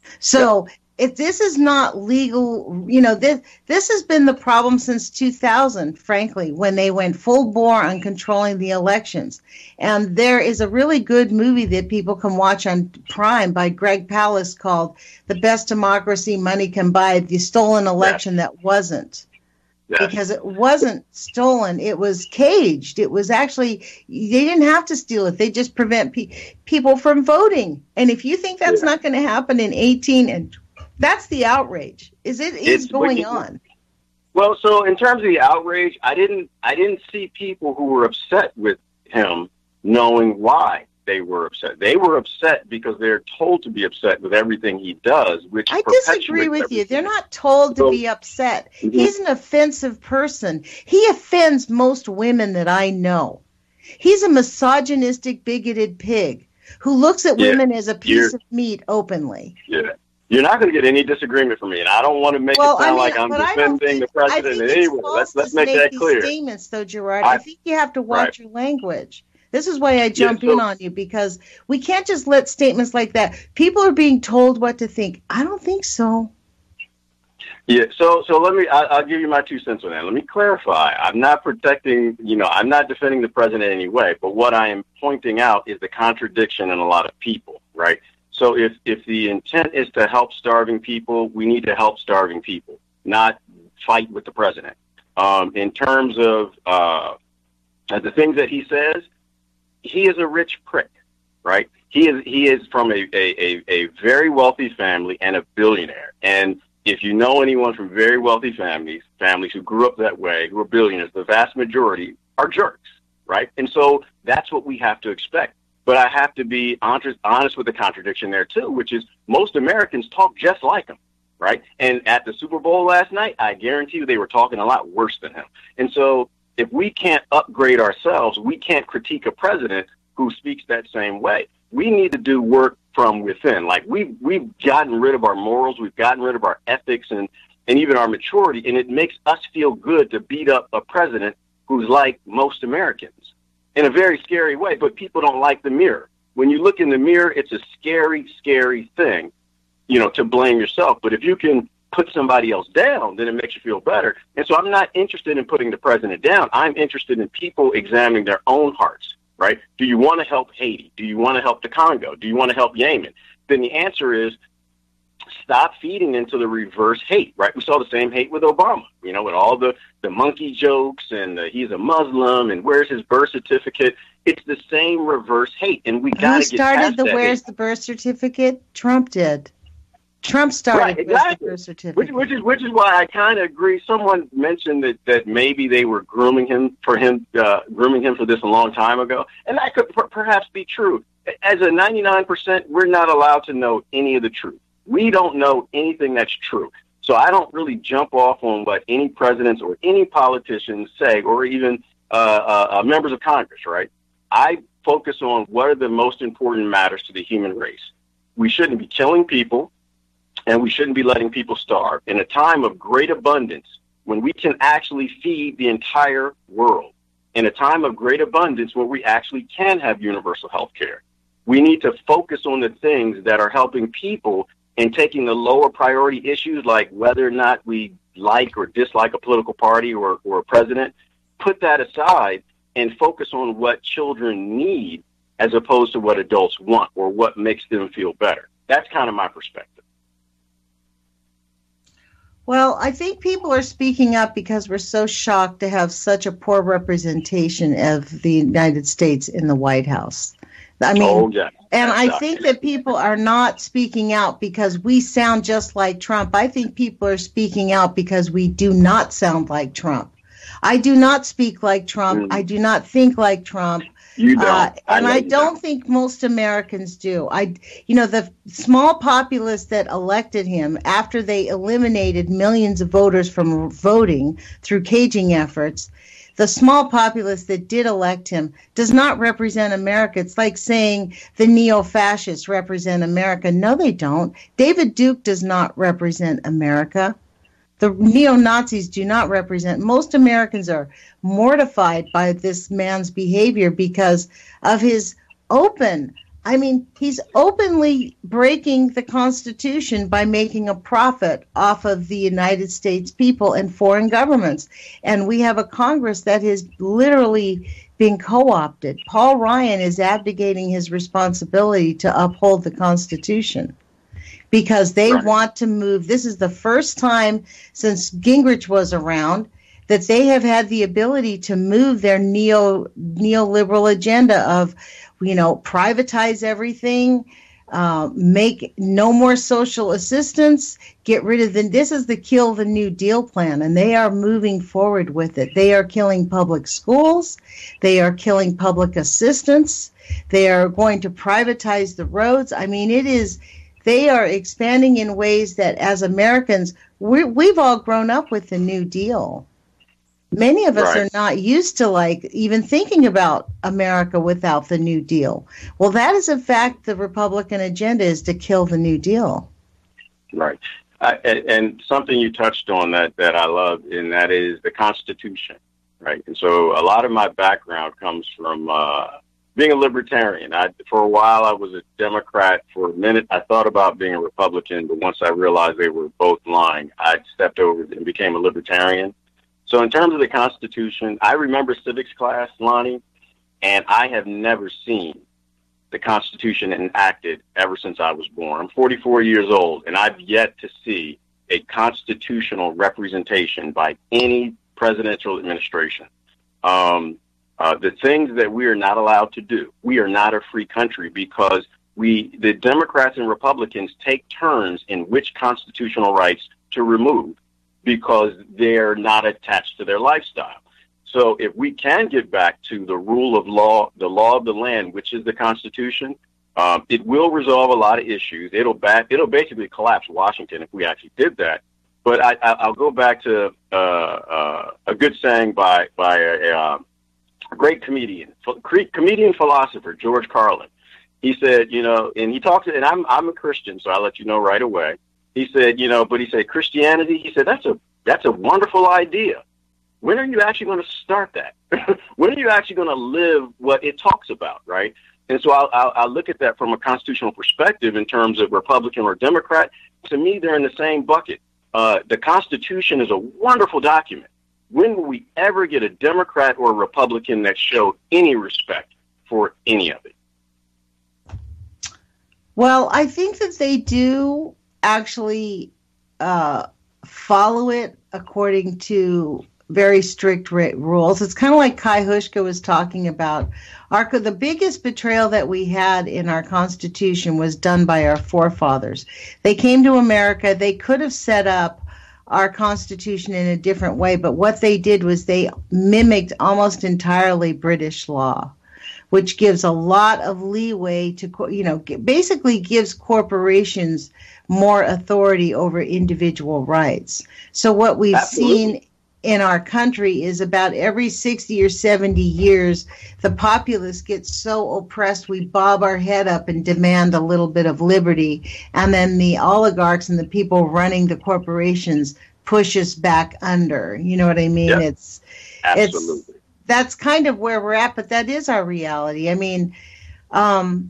Speaker 3: So if this is not legal, you know, this this has been the problem since two thousand, frankly, when they went full bore on controlling the elections. And there is a really good movie that people can watch on Prime by Greg Palast called The Best Democracy Money Can Buy, the stolen election yes. that wasn't. Yes. Because it wasn't stolen. It was caged. It was actually, they didn't have to steal it. They just prevent pe- people from voting. And if you think that's yeah. not going to happen in eighteen, and that's the outrage. Is it is
Speaker 2: it's
Speaker 3: going
Speaker 2: wicked.
Speaker 3: on.
Speaker 2: Well, so in terms of the outrage, I didn't I didn't see people who were upset with him knowing why they were upset. They were upset because they're told to be upset with everything he does, which
Speaker 3: I disagree with you. They're not told to be upset. Mm-hmm. He's an offensive person. He offends most women that I know. He's a misogynistic, bigoted pig who looks at yeah. women as a piece You're, of meat openly.
Speaker 2: Yeah. You're not going to get any disagreement from me, and I don't want to make
Speaker 3: well,
Speaker 2: it sound
Speaker 3: I mean,
Speaker 2: like I'm defending
Speaker 3: think,
Speaker 2: the president in any way. Let's, let's make, make that clear.
Speaker 3: Statements, though, Gerard. I, I think you have to watch right. your language. This is why I jump yeah, so, in on you, because we can't just let statements like that. People are being told what to think. I don't think so.
Speaker 2: Yeah, so so let me, I, I'll give you my two cents on that. Let me clarify. I'm not protecting, you know, I'm not defending the president in any way, but what I am pointing out is the contradiction in a lot of people, right? So if, if the intent is to help starving people, we need to help starving people, not fight with the president. Um, in terms of uh, the things that he says, he is a rich prick, right? He is he is from a, a, a very wealthy family and a billionaire. And if you know anyone from very wealthy families, families who grew up that way, who are billionaires, the vast majority are jerks, right? And so that's what we have to expect. But I have to be honest, honest with the contradiction there, too, which is most Americans talk just like him, right? And at the Super Bowl last night, I guarantee you they were talking a lot worse than him. And so if we can't upgrade ourselves, we can't critique a president who speaks that same way. We need to do work from within. Like we've, we've gotten rid of our morals, we've gotten rid of our ethics and, and even our maturity, and it makes us feel good to beat up a president who's like most Americans in a very scary way, but people don't like the mirror. When you look in the mirror, it's a scary, scary thing, you know, to blame yourself. But if you can put somebody else down, then it makes you feel better. And so I'm not interested in putting the president down. I'm interested in people examining their own hearts, right? Do you want to help Haiti? Do you want to help the Congo? Do you want to help Yemen? Then the answer is stop feeding into the reverse hate, right? We saw the same hate with Obama, you know, with all the, the monkey jokes and the, he's a Muslim and where's his birth certificate? It's the same reverse hate. And we got to get past that. Who
Speaker 3: started the where's hate. The birth certificate? Trump did. Trump started
Speaker 2: right, exactly.
Speaker 3: the birth certificate.
Speaker 2: Which, which is which is why I kind of agree. Someone mentioned that, that maybe they were grooming him for him, uh, grooming him for this a long time ago, and that could per- perhaps be true. As a ninety-nine percent, we're not allowed to know any of the truth. We don't know anything that's true. So I don't really jump off on what any presidents or any politicians say, or even uh, uh, uh, members of Congress. Right? I focus on what are the most important matters to the human race. We shouldn't be killing people. And we shouldn't be letting people starve. In a time of great abundance, when we can actually feed the entire world, in a time of great abundance where we actually can have universal health care, we need to focus on the things that are helping people and taking the lower priority issues like whether or not we like or dislike a political party or, or a president, put that aside and focus on what children need as opposed to what adults want or what makes them feel better. That's kind of my perspective.
Speaker 3: Well, I think people are speaking up because we're so shocked to have such a poor representation of the United States in the White House. I mean,
Speaker 2: oh, yeah.
Speaker 3: and I think that people are not speaking out because we sound just like Trump. I think people are speaking out because we do not sound like Trump. I do not speak like Trump. Mm. I do not think like Trump.
Speaker 2: You don't. Uh,
Speaker 3: and
Speaker 2: I,
Speaker 3: I don't, don't think most Americans do. I, you know, the small populace that elected him after they eliminated millions of voters from voting through caging efforts, the small populace that did elect him does not represent America. It's like saying the neo-fascists represent America. No, they don't. David Duke does not represent America. The neo-Nazis do not represent. Most Americans are mortified by this man's behavior because of his open, I mean, he's openly breaking the Constitution by making a profit off of the United States people and foreign governments. And we have a Congress that is literally being co-opted. Paul Ryan is abdicating his responsibility to uphold the Constitution, because they right. want to move. This is the first time since Gingrich was around that they have had the ability to move their neo neoliberal agenda of, you know, privatize everything, uh, make no more social assistance, get rid of the, this is the Kill the New Deal plan, and they are moving forward with it. They are killing public schools. They are killing public assistance. They are going to privatize the roads. I mean, it is, they are expanding in ways that as Americans, we're, we've all grown up with the New Deal. Many of us right. are not used to like even thinking about America without the New Deal. Well, that is in fact the Republican agenda, is to kill the New Deal.
Speaker 2: Right. Uh, and, and something you touched on that, that I love, and that is the Constitution. Right. And so a lot of my background comes from uh, being a libertarian. I, for a while, I was a Democrat. For a minute, I thought about being a Republican, but once I realized they were both lying, I stepped over and became a libertarian. So in terms of the Constitution, I remember civics class, Lonnie, and I have never seen the Constitution enacted ever since I was born. I'm forty-four years old, and I've yet to see a constitutional representation by any presidential administration. Um, uh, the things that we are not allowed to do, we are not a free country because we, the Democrats and Republicans, take turns in which constitutional rights to remove, because they're not attached to their lifestyle. So if we can get back to the rule of law, the law of the land, which is the Constitution, um, it will resolve a lot of issues. It'll back, it'll basically collapse Washington if we actually did that. But I, I, I'll go back to uh, uh, a good saying by by a, a, a great comedian, comedian philosopher, George Carlin. He said, you know, and he talks, and I'm I'm a Christian, so I'll let you know right away. He said, you know, but he said, Christianity, he said, that's a that's a wonderful idea. When are you actually going to start that? When are you actually going to live what it talks about, right? And so I'll, I'll, I'll look at that from a constitutional perspective in terms of Republican or Democrat. To me, they're in the same bucket. Uh, the Constitution is a wonderful document. When will we ever get a Democrat or a Republican that show any respect for any of it?
Speaker 3: Well, I think that they do actually uh, follow it according to very strict ra- rules. It's kind of like Kai Hushka was talking about. Our, the biggest betrayal that we had in our Constitution was done by our forefathers. They came to America. They could have set up our Constitution in a different way, but what they did was they mimicked almost entirely British law, which gives a lot of leeway to, you know, basically gives corporations more authority over individual rights. So what we've Absolutely. seen in our country is about every sixty or seventy years, the populace gets so oppressed, we bob our head up and demand a little bit of liberty. And then the oligarchs and the people running the corporations push us back under. You know what I mean? Yep. It's,
Speaker 2: Absolutely.
Speaker 3: It's, that's kind of where we're at, but that is our reality. I mean, um,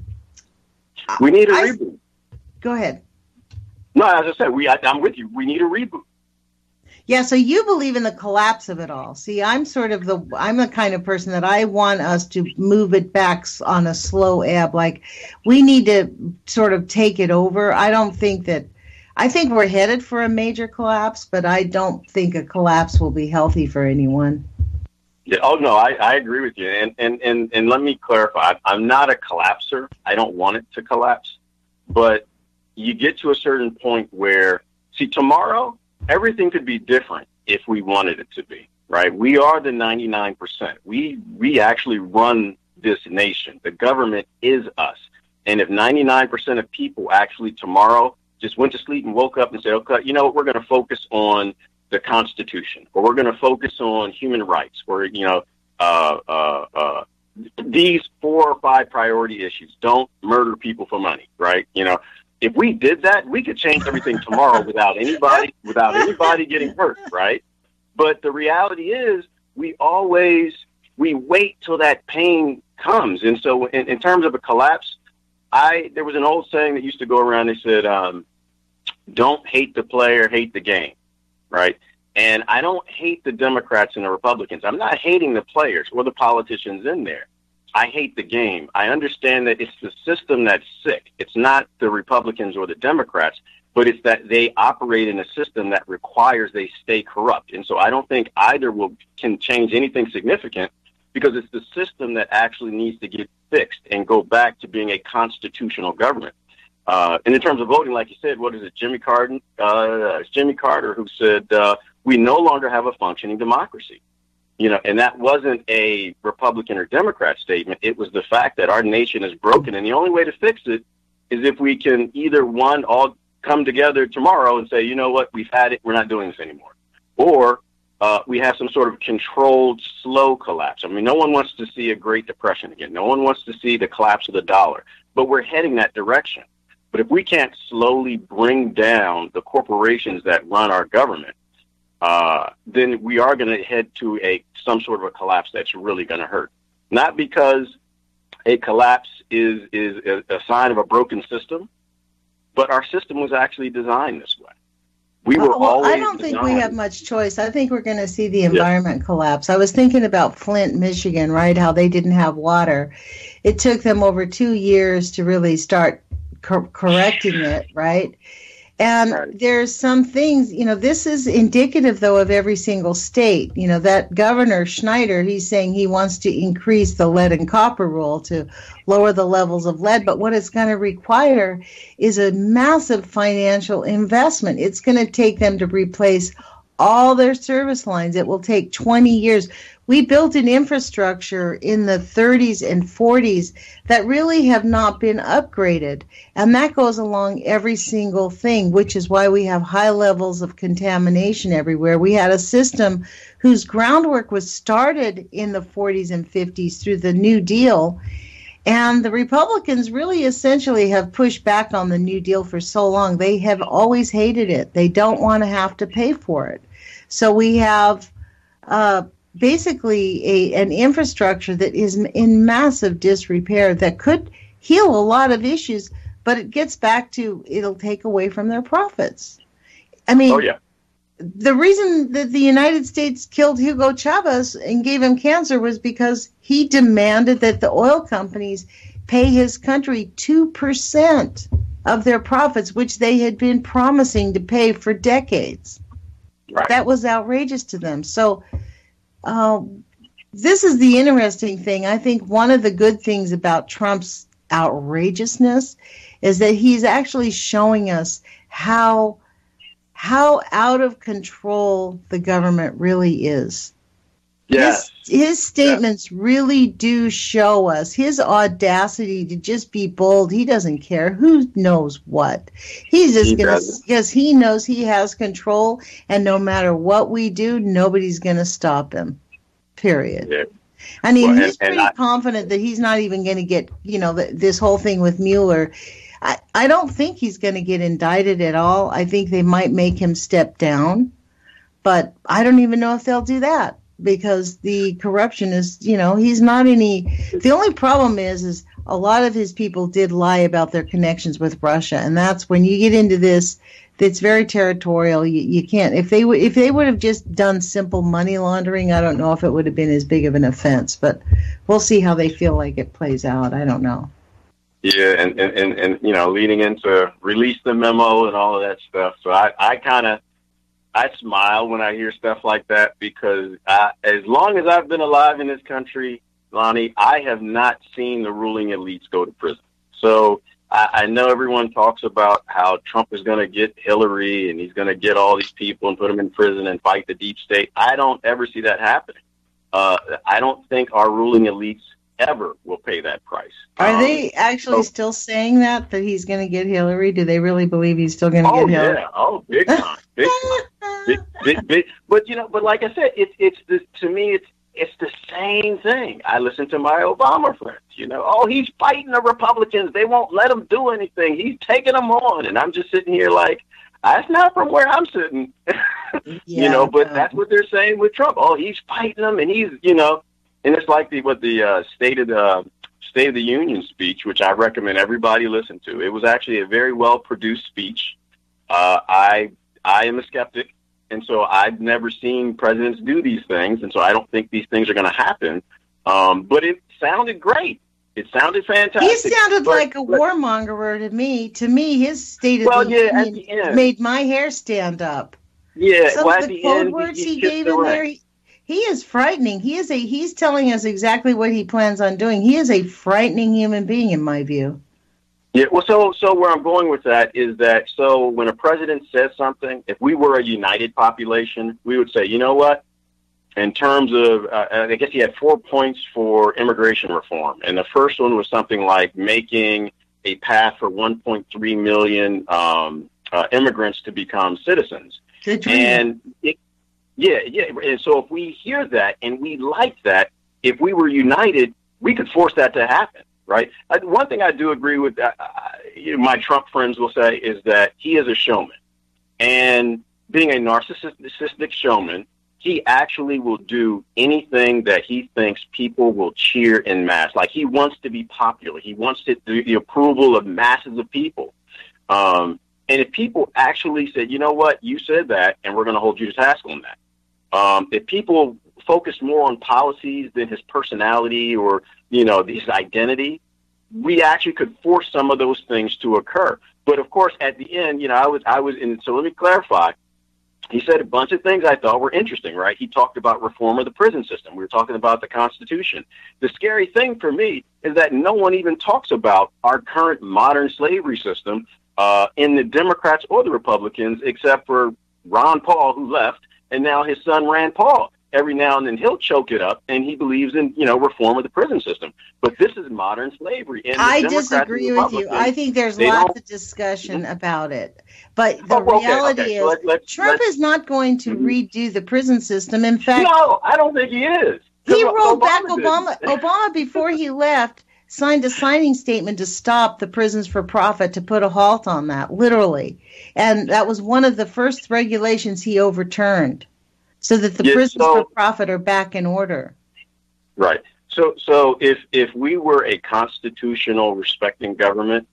Speaker 2: we need a
Speaker 3: I,
Speaker 2: reboot.
Speaker 3: Go ahead.
Speaker 2: No, as I said, we, I, I'm with you. We need a reboot.
Speaker 3: Yeah, so you believe in the collapse of it all. See, I'm sort of the, I'm the kind of person that I want us to move it back on a slow ebb. Like, we need to sort of take it over. I don't think that, I think we're headed for a major collapse, but I don't think a collapse will be healthy for anyone.
Speaker 2: Yeah, oh, no, I, I agree with you. And, and, and, and let me clarify. I'm not a collapser. I don't want it to collapse. But you get to a certain point where, see, tomorrow, everything could be different if we wanted it to be, right? We are the ninety-nine percent. We we actually run this nation. The government is us. And if ninety-nine percent of people actually tomorrow just went to sleep and woke up and said, okay, you know what, we're going to focus on the Constitution, or we're going to focus on human rights, or, you know, uh, uh, uh, these four or five priority issues. Don't murder people for money, right? You know, if we did that, we could change everything tomorrow without anybody, without anybody getting hurt, right? But the reality is, we always we wait till that pain comes. And so, in, in terms of a collapse, I there was an old saying that used to go around. They said, um, "Don't hate the player, hate the game," right? And I don't hate the Democrats and the Republicans. I'm not hating the players or the politicians in there. I hate the game. I understand that it's the system that's sick. It's not the Republicans or the Democrats, but it's that they operate in a system that requires they stay corrupt. And so I don't think either will can change anything significant, because it's the system that actually needs to get fixed and go back to being a constitutional government. Uh, and in terms of voting, like you said, what is it, Jimmy Carter? Uh, it's Jimmy Carter who said uh, we no longer have a functioning democracy. You know, and that wasn't a Republican or Democrat statement. It was the fact that our nation is broken, and the only way to fix it is if we can either, one, all come together tomorrow and say, you know what, we've had it, we're not doing this anymore. Or uh, we have some sort of controlled, slow collapse. I mean, no one wants to see a Great Depression again. No one wants to see the collapse of the dollar. But we're heading that direction. But if we can't slowly bring down the corporations that run our government, Uh, then we are going to head to a some sort of a collapse that's really going to hurt. Not because a collapse is is a, a sign of a broken system, but our system was actually designed this way. We were
Speaker 3: well,
Speaker 2: always
Speaker 3: I don't think
Speaker 2: designed.
Speaker 3: we have much choice. I think we're going to see the environment yeah. collapse. I was thinking about Flint, Michigan, right? How they didn't have water. It took them over two years to really start cor- correcting it, right? And
Speaker 2: right.
Speaker 3: there's some things, you know, this is indicative, though, of every single state. You know, that Governor Schneider, he's saying he wants to increase the lead and copper rule to lower the levels of lead. But what it's going to require is a massive financial investment. It's going to take them to replace all their service lines. It will take twenty years. We built an infrastructure in the thirties and forties that really have not been upgraded. And that goes along every single thing, which is why we have high levels of contamination everywhere. We had a system whose groundwork was started in the forties and fifties through the New Deal. And the Republicans really essentially have pushed back on the New Deal for so long. They have always hated it. They don't want to have to pay for it. So we have uh, basically a, an infrastructure that is in massive disrepair that could heal a lot of issues, but it gets back to it'll take away from their profits. I mean,
Speaker 2: oh, yeah.
Speaker 3: the reason that the United States killed Hugo Chavez and gave him cancer was because he demanded that the oil companies pay his country two percent of their profits, which they had been promising to pay for decades.
Speaker 2: Right.
Speaker 3: That was outrageous to them. So uh, this is the interesting thing. I think one of the good things about Trump's outrageousness is that he's actually showing us how how out of control the government really is.
Speaker 2: Yes.
Speaker 3: His, his statements yes. really do show us his audacity to just be bold. He doesn't care who knows what. He's just he going to, because he knows he has control, and no matter what we do, nobody's going to stop him, period.
Speaker 2: Yeah.
Speaker 3: I mean,
Speaker 2: well,
Speaker 3: he's
Speaker 2: and,
Speaker 3: pretty
Speaker 2: and I,
Speaker 3: confident that he's not even going to get, you know, the, this whole thing with Mueller. I, I don't think he's going to get indicted at all. I think they might make him step down, but I don't even know if they'll do that because the corruption is, you know, he's not any. The only problem is, is a lot of his people did lie about their connections with Russia, and that's when you get into this. It's very territorial. You, you can't. If they w- if they would have just done simple money laundering, I don't know if it would have been as big of an offense. But we'll see how they feel like it plays out. I don't know.
Speaker 2: Yeah, and, and, and, and you know, leading into release the memo and all of that stuff. So I, I kind of, I smile when I hear stuff like that because I, as long as I've been alive in this country, Lonnie, I have not seen the ruling elites go to prison. So I, I know everyone talks about how Trump is going to get Hillary and he's going to get all these people and put them in prison and fight the deep state. I don't ever see that happening. Uh, I don't think our ruling elites ever will pay that price.
Speaker 3: Are
Speaker 2: um,
Speaker 3: they actually
Speaker 2: so,
Speaker 3: still saying that, that he's going to get Hillary? Do they really believe he's still going to
Speaker 2: oh,
Speaker 3: get Hillary?
Speaker 2: Yeah. Oh, big time. Big time. big, big, big. But, you know, but like I said, it's, it's the, to me, it's, it's the same thing. I listen to my Obama friends, you know, oh, he's fighting the Republicans. They won't let him do anything. He's taking them on. And I'm just sitting here like, that's not from where I'm sitting, yeah, you know, but um, that's what they're saying with Trump. Oh, he's fighting them and he's, you know, and it's like the what the uh, State of the State of the Union speech, which I recommend everybody listen to. It was actually a very well produced speech. Uh, I I am a skeptic, and so I've never seen presidents do these things, and so I don't think these things are going to happen. Um, but it sounded great. It sounded fantastic.
Speaker 3: He sounded
Speaker 2: but,
Speaker 3: like a
Speaker 2: but,
Speaker 3: warmonger to me. To me, his State of
Speaker 2: well,
Speaker 3: the
Speaker 2: yeah,
Speaker 3: Union
Speaker 2: the end,
Speaker 3: made my hair stand up.
Speaker 2: Yeah,
Speaker 3: Some
Speaker 2: well,
Speaker 3: of
Speaker 2: at
Speaker 3: the
Speaker 2: the
Speaker 3: code
Speaker 2: end,
Speaker 3: words
Speaker 2: he,
Speaker 3: he,
Speaker 2: he
Speaker 3: gave
Speaker 2: the
Speaker 3: in
Speaker 2: right.
Speaker 3: there. He, He is frightening. He is a. He's telling us exactly what he plans on doing. He is a frightening human being, in my view.
Speaker 2: Yeah, well, so so where I'm going with that is that so when a president says something, if we were a united population, we would say, you know what? In terms of, uh, I guess he had four points for immigration reform, and the first one was something like making a path for one point three million um, uh, immigrants to become citizens.
Speaker 3: Good
Speaker 2: and it, yeah, yeah, and so if we hear that and we like that, if we were united, we could force that to happen. Right. Uh, one thing I do agree with, uh, uh, my Trump friends will say, is that he is a showman. And being a narcissistic showman, he actually will do anything that he thinks people will cheer en masse. Like, he wants to be popular. He wants to do the approval of masses of people. Um, and if people actually said, you know what, you said that, and we're going to hold you to task on that. Um, if people focus more on policies than his personality or, you know, his identity, we actually could force some of those things to occur. But of course, at the end, you know, I was, I was, and so let me clarify. He said a bunch of things I thought were interesting, right? He talked about reform of the prison system. We were talking about the Constitution. The scary thing for me is that no one even talks about our current modern slavery system uh, in the Democrats or the Republicans, except for Ron Paul, who left, and now his son Rand Paul. Every now and then he'll choke it up, and he believes in, you know, reform of the prison system. But this is modern slavery. And
Speaker 3: I disagree with you. I think there's lots of discussion mm-hmm. about it. But the
Speaker 2: oh, okay,
Speaker 3: reality
Speaker 2: okay.
Speaker 3: is
Speaker 2: so let's, let's,
Speaker 3: Trump
Speaker 2: let's,
Speaker 3: is not going to mm-hmm. redo the prison system. In fact,
Speaker 2: no, I don't think he is.
Speaker 3: He rolled
Speaker 2: Obama
Speaker 3: back
Speaker 2: did.
Speaker 3: Obama. Obama, before he left, signed a signing statement to stop the prisons for profit, to put a halt on that, literally. And that was one of the first regulations he overturned, so that the yeah, prisons so, for profit are back in order.
Speaker 2: Right. So, so if if we were a constitutional, respecting government,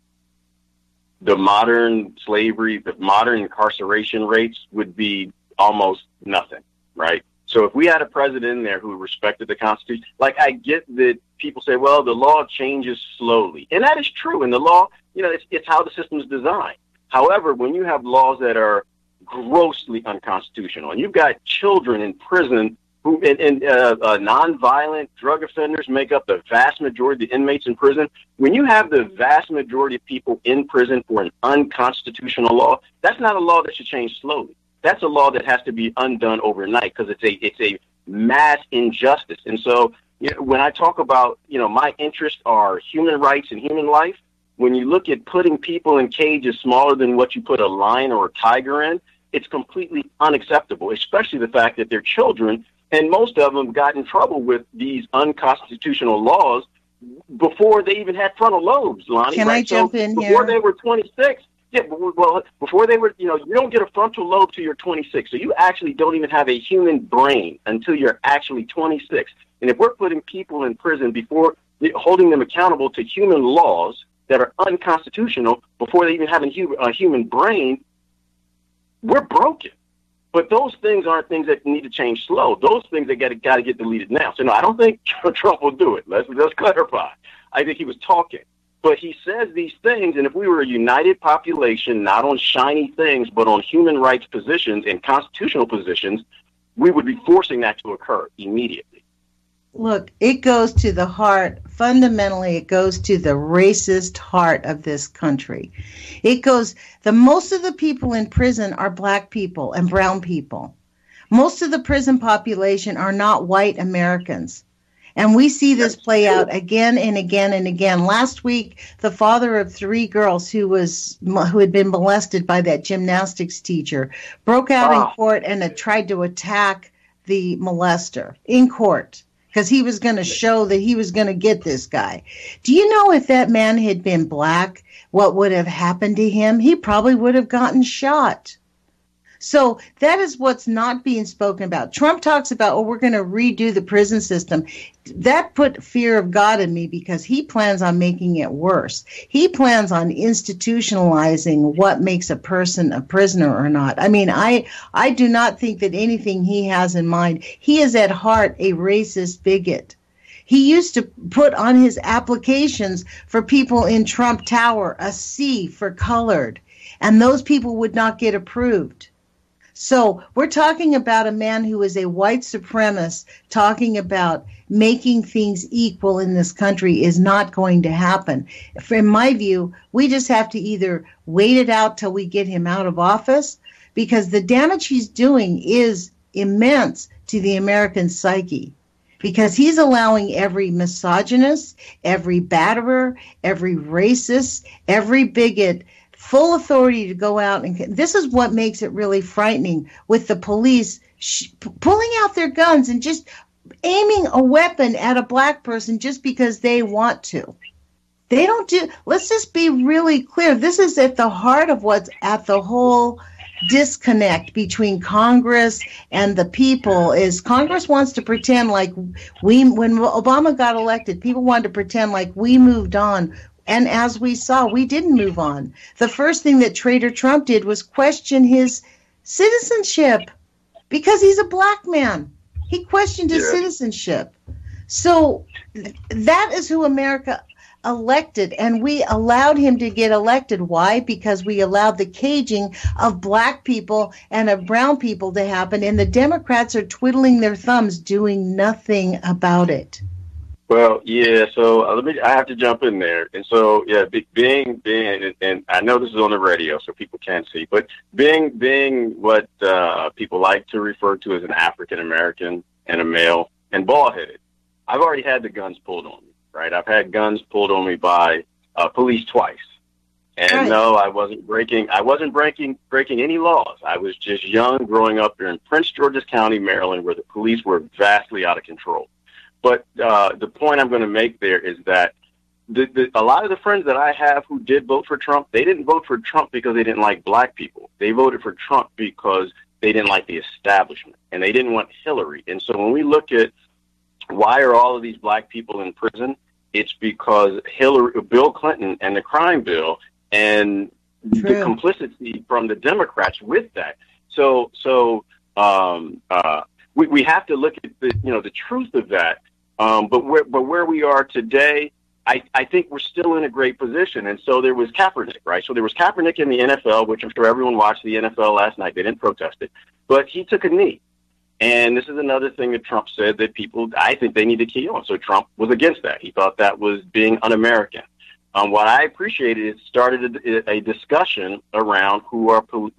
Speaker 2: the modern slavery, the modern incarceration rates would be almost nothing, right? So if we had a president in there who respected the Constitution, like, I get that people say, well, the law changes slowly. And that is true. And the law, you know, it's, it's how the system is designed. However, when you have laws that are grossly unconstitutional, and you've got children in prison who, and, and uh, uh, nonviolent drug offenders make up the vast majority of the inmates in prison. When you have the vast majority of people in prison for an unconstitutional law, that's not a law that should change slowly. That's a law that has to be undone overnight, because it's a it's a mass injustice. And so, you know, when I talk about, you know, my interests are human rights and human life, when you look at putting people in cages smaller than what you put a lion or a tiger in, it's completely unacceptable, especially the fact that they're children, and most of them got in trouble with these unconstitutional laws before they even had frontal lobes, Lonnie.
Speaker 3: Can
Speaker 2: right?
Speaker 3: I jump
Speaker 2: so
Speaker 3: in
Speaker 2: before
Speaker 3: here?
Speaker 2: Before they were twenty-six, yeah, well, before they were, you know, you don't get a frontal lobe till you're twenty-six, so you actually don't even have a human brain until you're actually twenty-six. And if we're putting people in prison before, holding them accountable to human laws that are unconstitutional before they even have a, hu- a human brain, we're broken. But those things aren't things that need to change slow. Those things that got got to get deleted now. So no, I don't think Trump will do it. Let's let's clarify. I think he was talking, but he says these things. And if we were a united population, not on shiny things, but on human rights positions and constitutional positions, we would be forcing that to occur immediately.
Speaker 3: Look, it goes to the heart. Fundamentally, it goes to the racist heart of this country. It goes, the most of the people in prison are black people and brown people. Most of the prison population are not white Americans. And we see this play out again and again and again. Last week, the father of three girls who was who had been molested by that gymnastics teacher broke out
Speaker 2: wow.
Speaker 3: in court and had tried to attack the molester in court, because he was going to show that he was going to get this guy. Do you know if that man had been black, what would have happened to him? He probably would have gotten shot. So that is what's not being spoken about. Trump talks about, oh, we're going to redo the prison system. That put fear of God in me, because he plans on making it worse. He plans on institutionalizing what makes a person a prisoner or not. I mean, I I do not think that anything he has in mind. He is at heart a racist bigot. He used to put on his applications for people in Trump Tower a C for colored, and those people would not get approved. So we're talking about a man who is a white supremacist talking about making things equal in this country is not going to happen. In my view, we just have to either wait it out till we get him out of office, because the damage he's doing is immense to the American psyche, because he's allowing every misogynist, every batterer, every racist, every bigot full authority to go out. And this is what makes it really frightening, with the police sh- pulling out their guns and just aiming a weapon at a black person just because they want to. They don't do, let's just be really clear. This is at the heart of what's at the whole disconnect between Congress and the people. Is Congress wants to pretend like we, when Obama got elected, people wanted to pretend like we moved on. And as we saw, we didn't move on. The first thing that Traitor Trump did was question his citizenship because he's a black man. He questioned his yeah. citizenship. So that is who America elected, and we allowed him to get elected. Why? Because we allowed the caging of black people and of brown people to happen, and the Democrats are twiddling their thumbs, doing nothing about it.
Speaker 2: Well, yeah. So uh, let me. I have to jump in there, and so yeah, be, being being, and, and I know this is on the radio, so people can't see, but being being what uh, people like to refer to as an African American and a male and bald-headed, I've already had the guns pulled on me. Right, I've had guns pulled on me by uh, police twice, and right. no, I wasn't breaking. I wasn't breaking breaking any laws. I was just young, growing up here in Prince George's County, Maryland, where the police were vastly out of control. But uh, the point I'm going to make there is that the, the, a lot of the friends that I have who did vote for Trump, they didn't vote for Trump because they didn't like black people. They voted for Trump because they didn't like the establishment, and they didn't want Hillary. And so when we look at why are all of these black people in prison, it's because Hillary, Bill Clinton and the crime bill and True. the complicity from the Democrats with that. So, so um, uh, we, we have to look at the, you know, the truth of that. Um, but where, but where we are today, I, I think we're still in a great position. And so there was Kaepernick, right? So there was Kaepernick in the N F L, which I'm sure everyone watched the N F L last night. They didn't protest it, but he took a knee. And this is another thing that Trump said that people, I think they need to key on. So Trump was against that. He thought that was being un-American. Um, what I appreciated is it started a, a discussion around who are who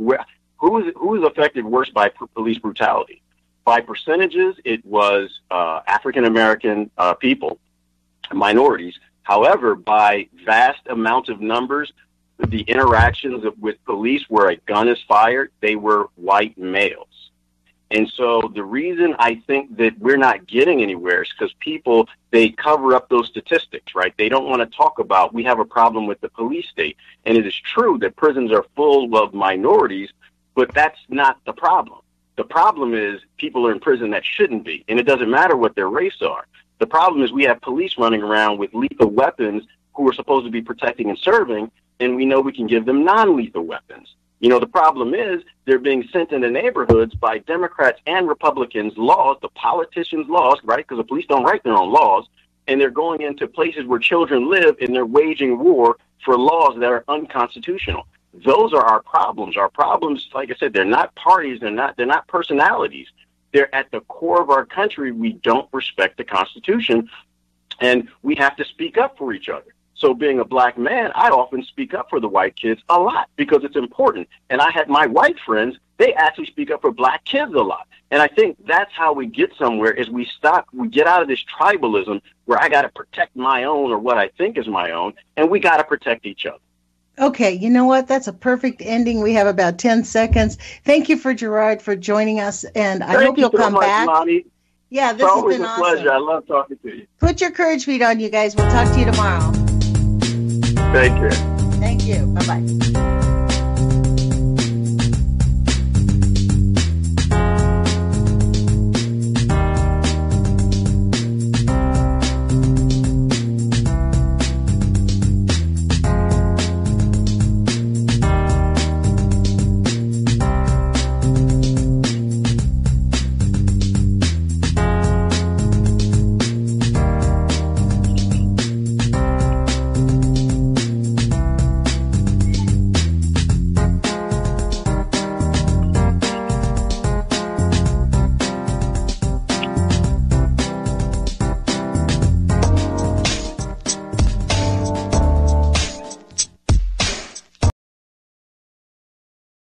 Speaker 2: is who is affected worst by police brutality. By percentages, it was uh, African American uh, people, minorities. However, by vast amounts of numbers, the interactions with police where a gun is fired, they were white males. And so the reason I think that we're not getting anywhere is because people, they cover up those statistics, right? They don't want to talk about, we have a problem with the police state. And it is true that prisons are full of minorities, but that's not the problem. The problem is people are in prison that shouldn't be, and it doesn't matter what their race are. The problem is we have police running around with lethal weapons who are supposed to be protecting and serving, and we know we can give them non-lethal weapons. You know, the problem is they're being sent into neighborhoods by Democrats and Republicans' laws, the politicians' laws, right? Because the police don't write their own laws. And they're going into places where children live and they're waging war for laws that are unconstitutional. Those are our problems. Our problems, like I said, they're not parties. They're not, they're not personalities. They're at the core of our country. We don't respect the Constitution, and we have to speak up for each other. So being a black man, I often speak up for the white kids a lot because it's important. And I had my white friends, they actually speak up for black kids a lot. And I think that's how we get somewhere is we stop, we get out of this tribalism where I got to protect my own or what I think is my own, and we got to protect each other.
Speaker 3: Okay, you know what? That's a perfect ending. We have about ten seconds. Thank you for Gerard for joining us, and I
Speaker 2: Thank
Speaker 3: hope you'll
Speaker 2: you so
Speaker 3: come
Speaker 2: much,
Speaker 3: back.
Speaker 2: Lonnie.
Speaker 3: Yeah, this
Speaker 2: it's
Speaker 3: has
Speaker 2: always
Speaker 3: been
Speaker 2: a
Speaker 3: awesome.
Speaker 2: pleasure. I love talking to you.
Speaker 3: Put your courage feet on, you guys. We'll talk to you tomorrow.
Speaker 2: Take care.
Speaker 3: Thank you. Bye-bye.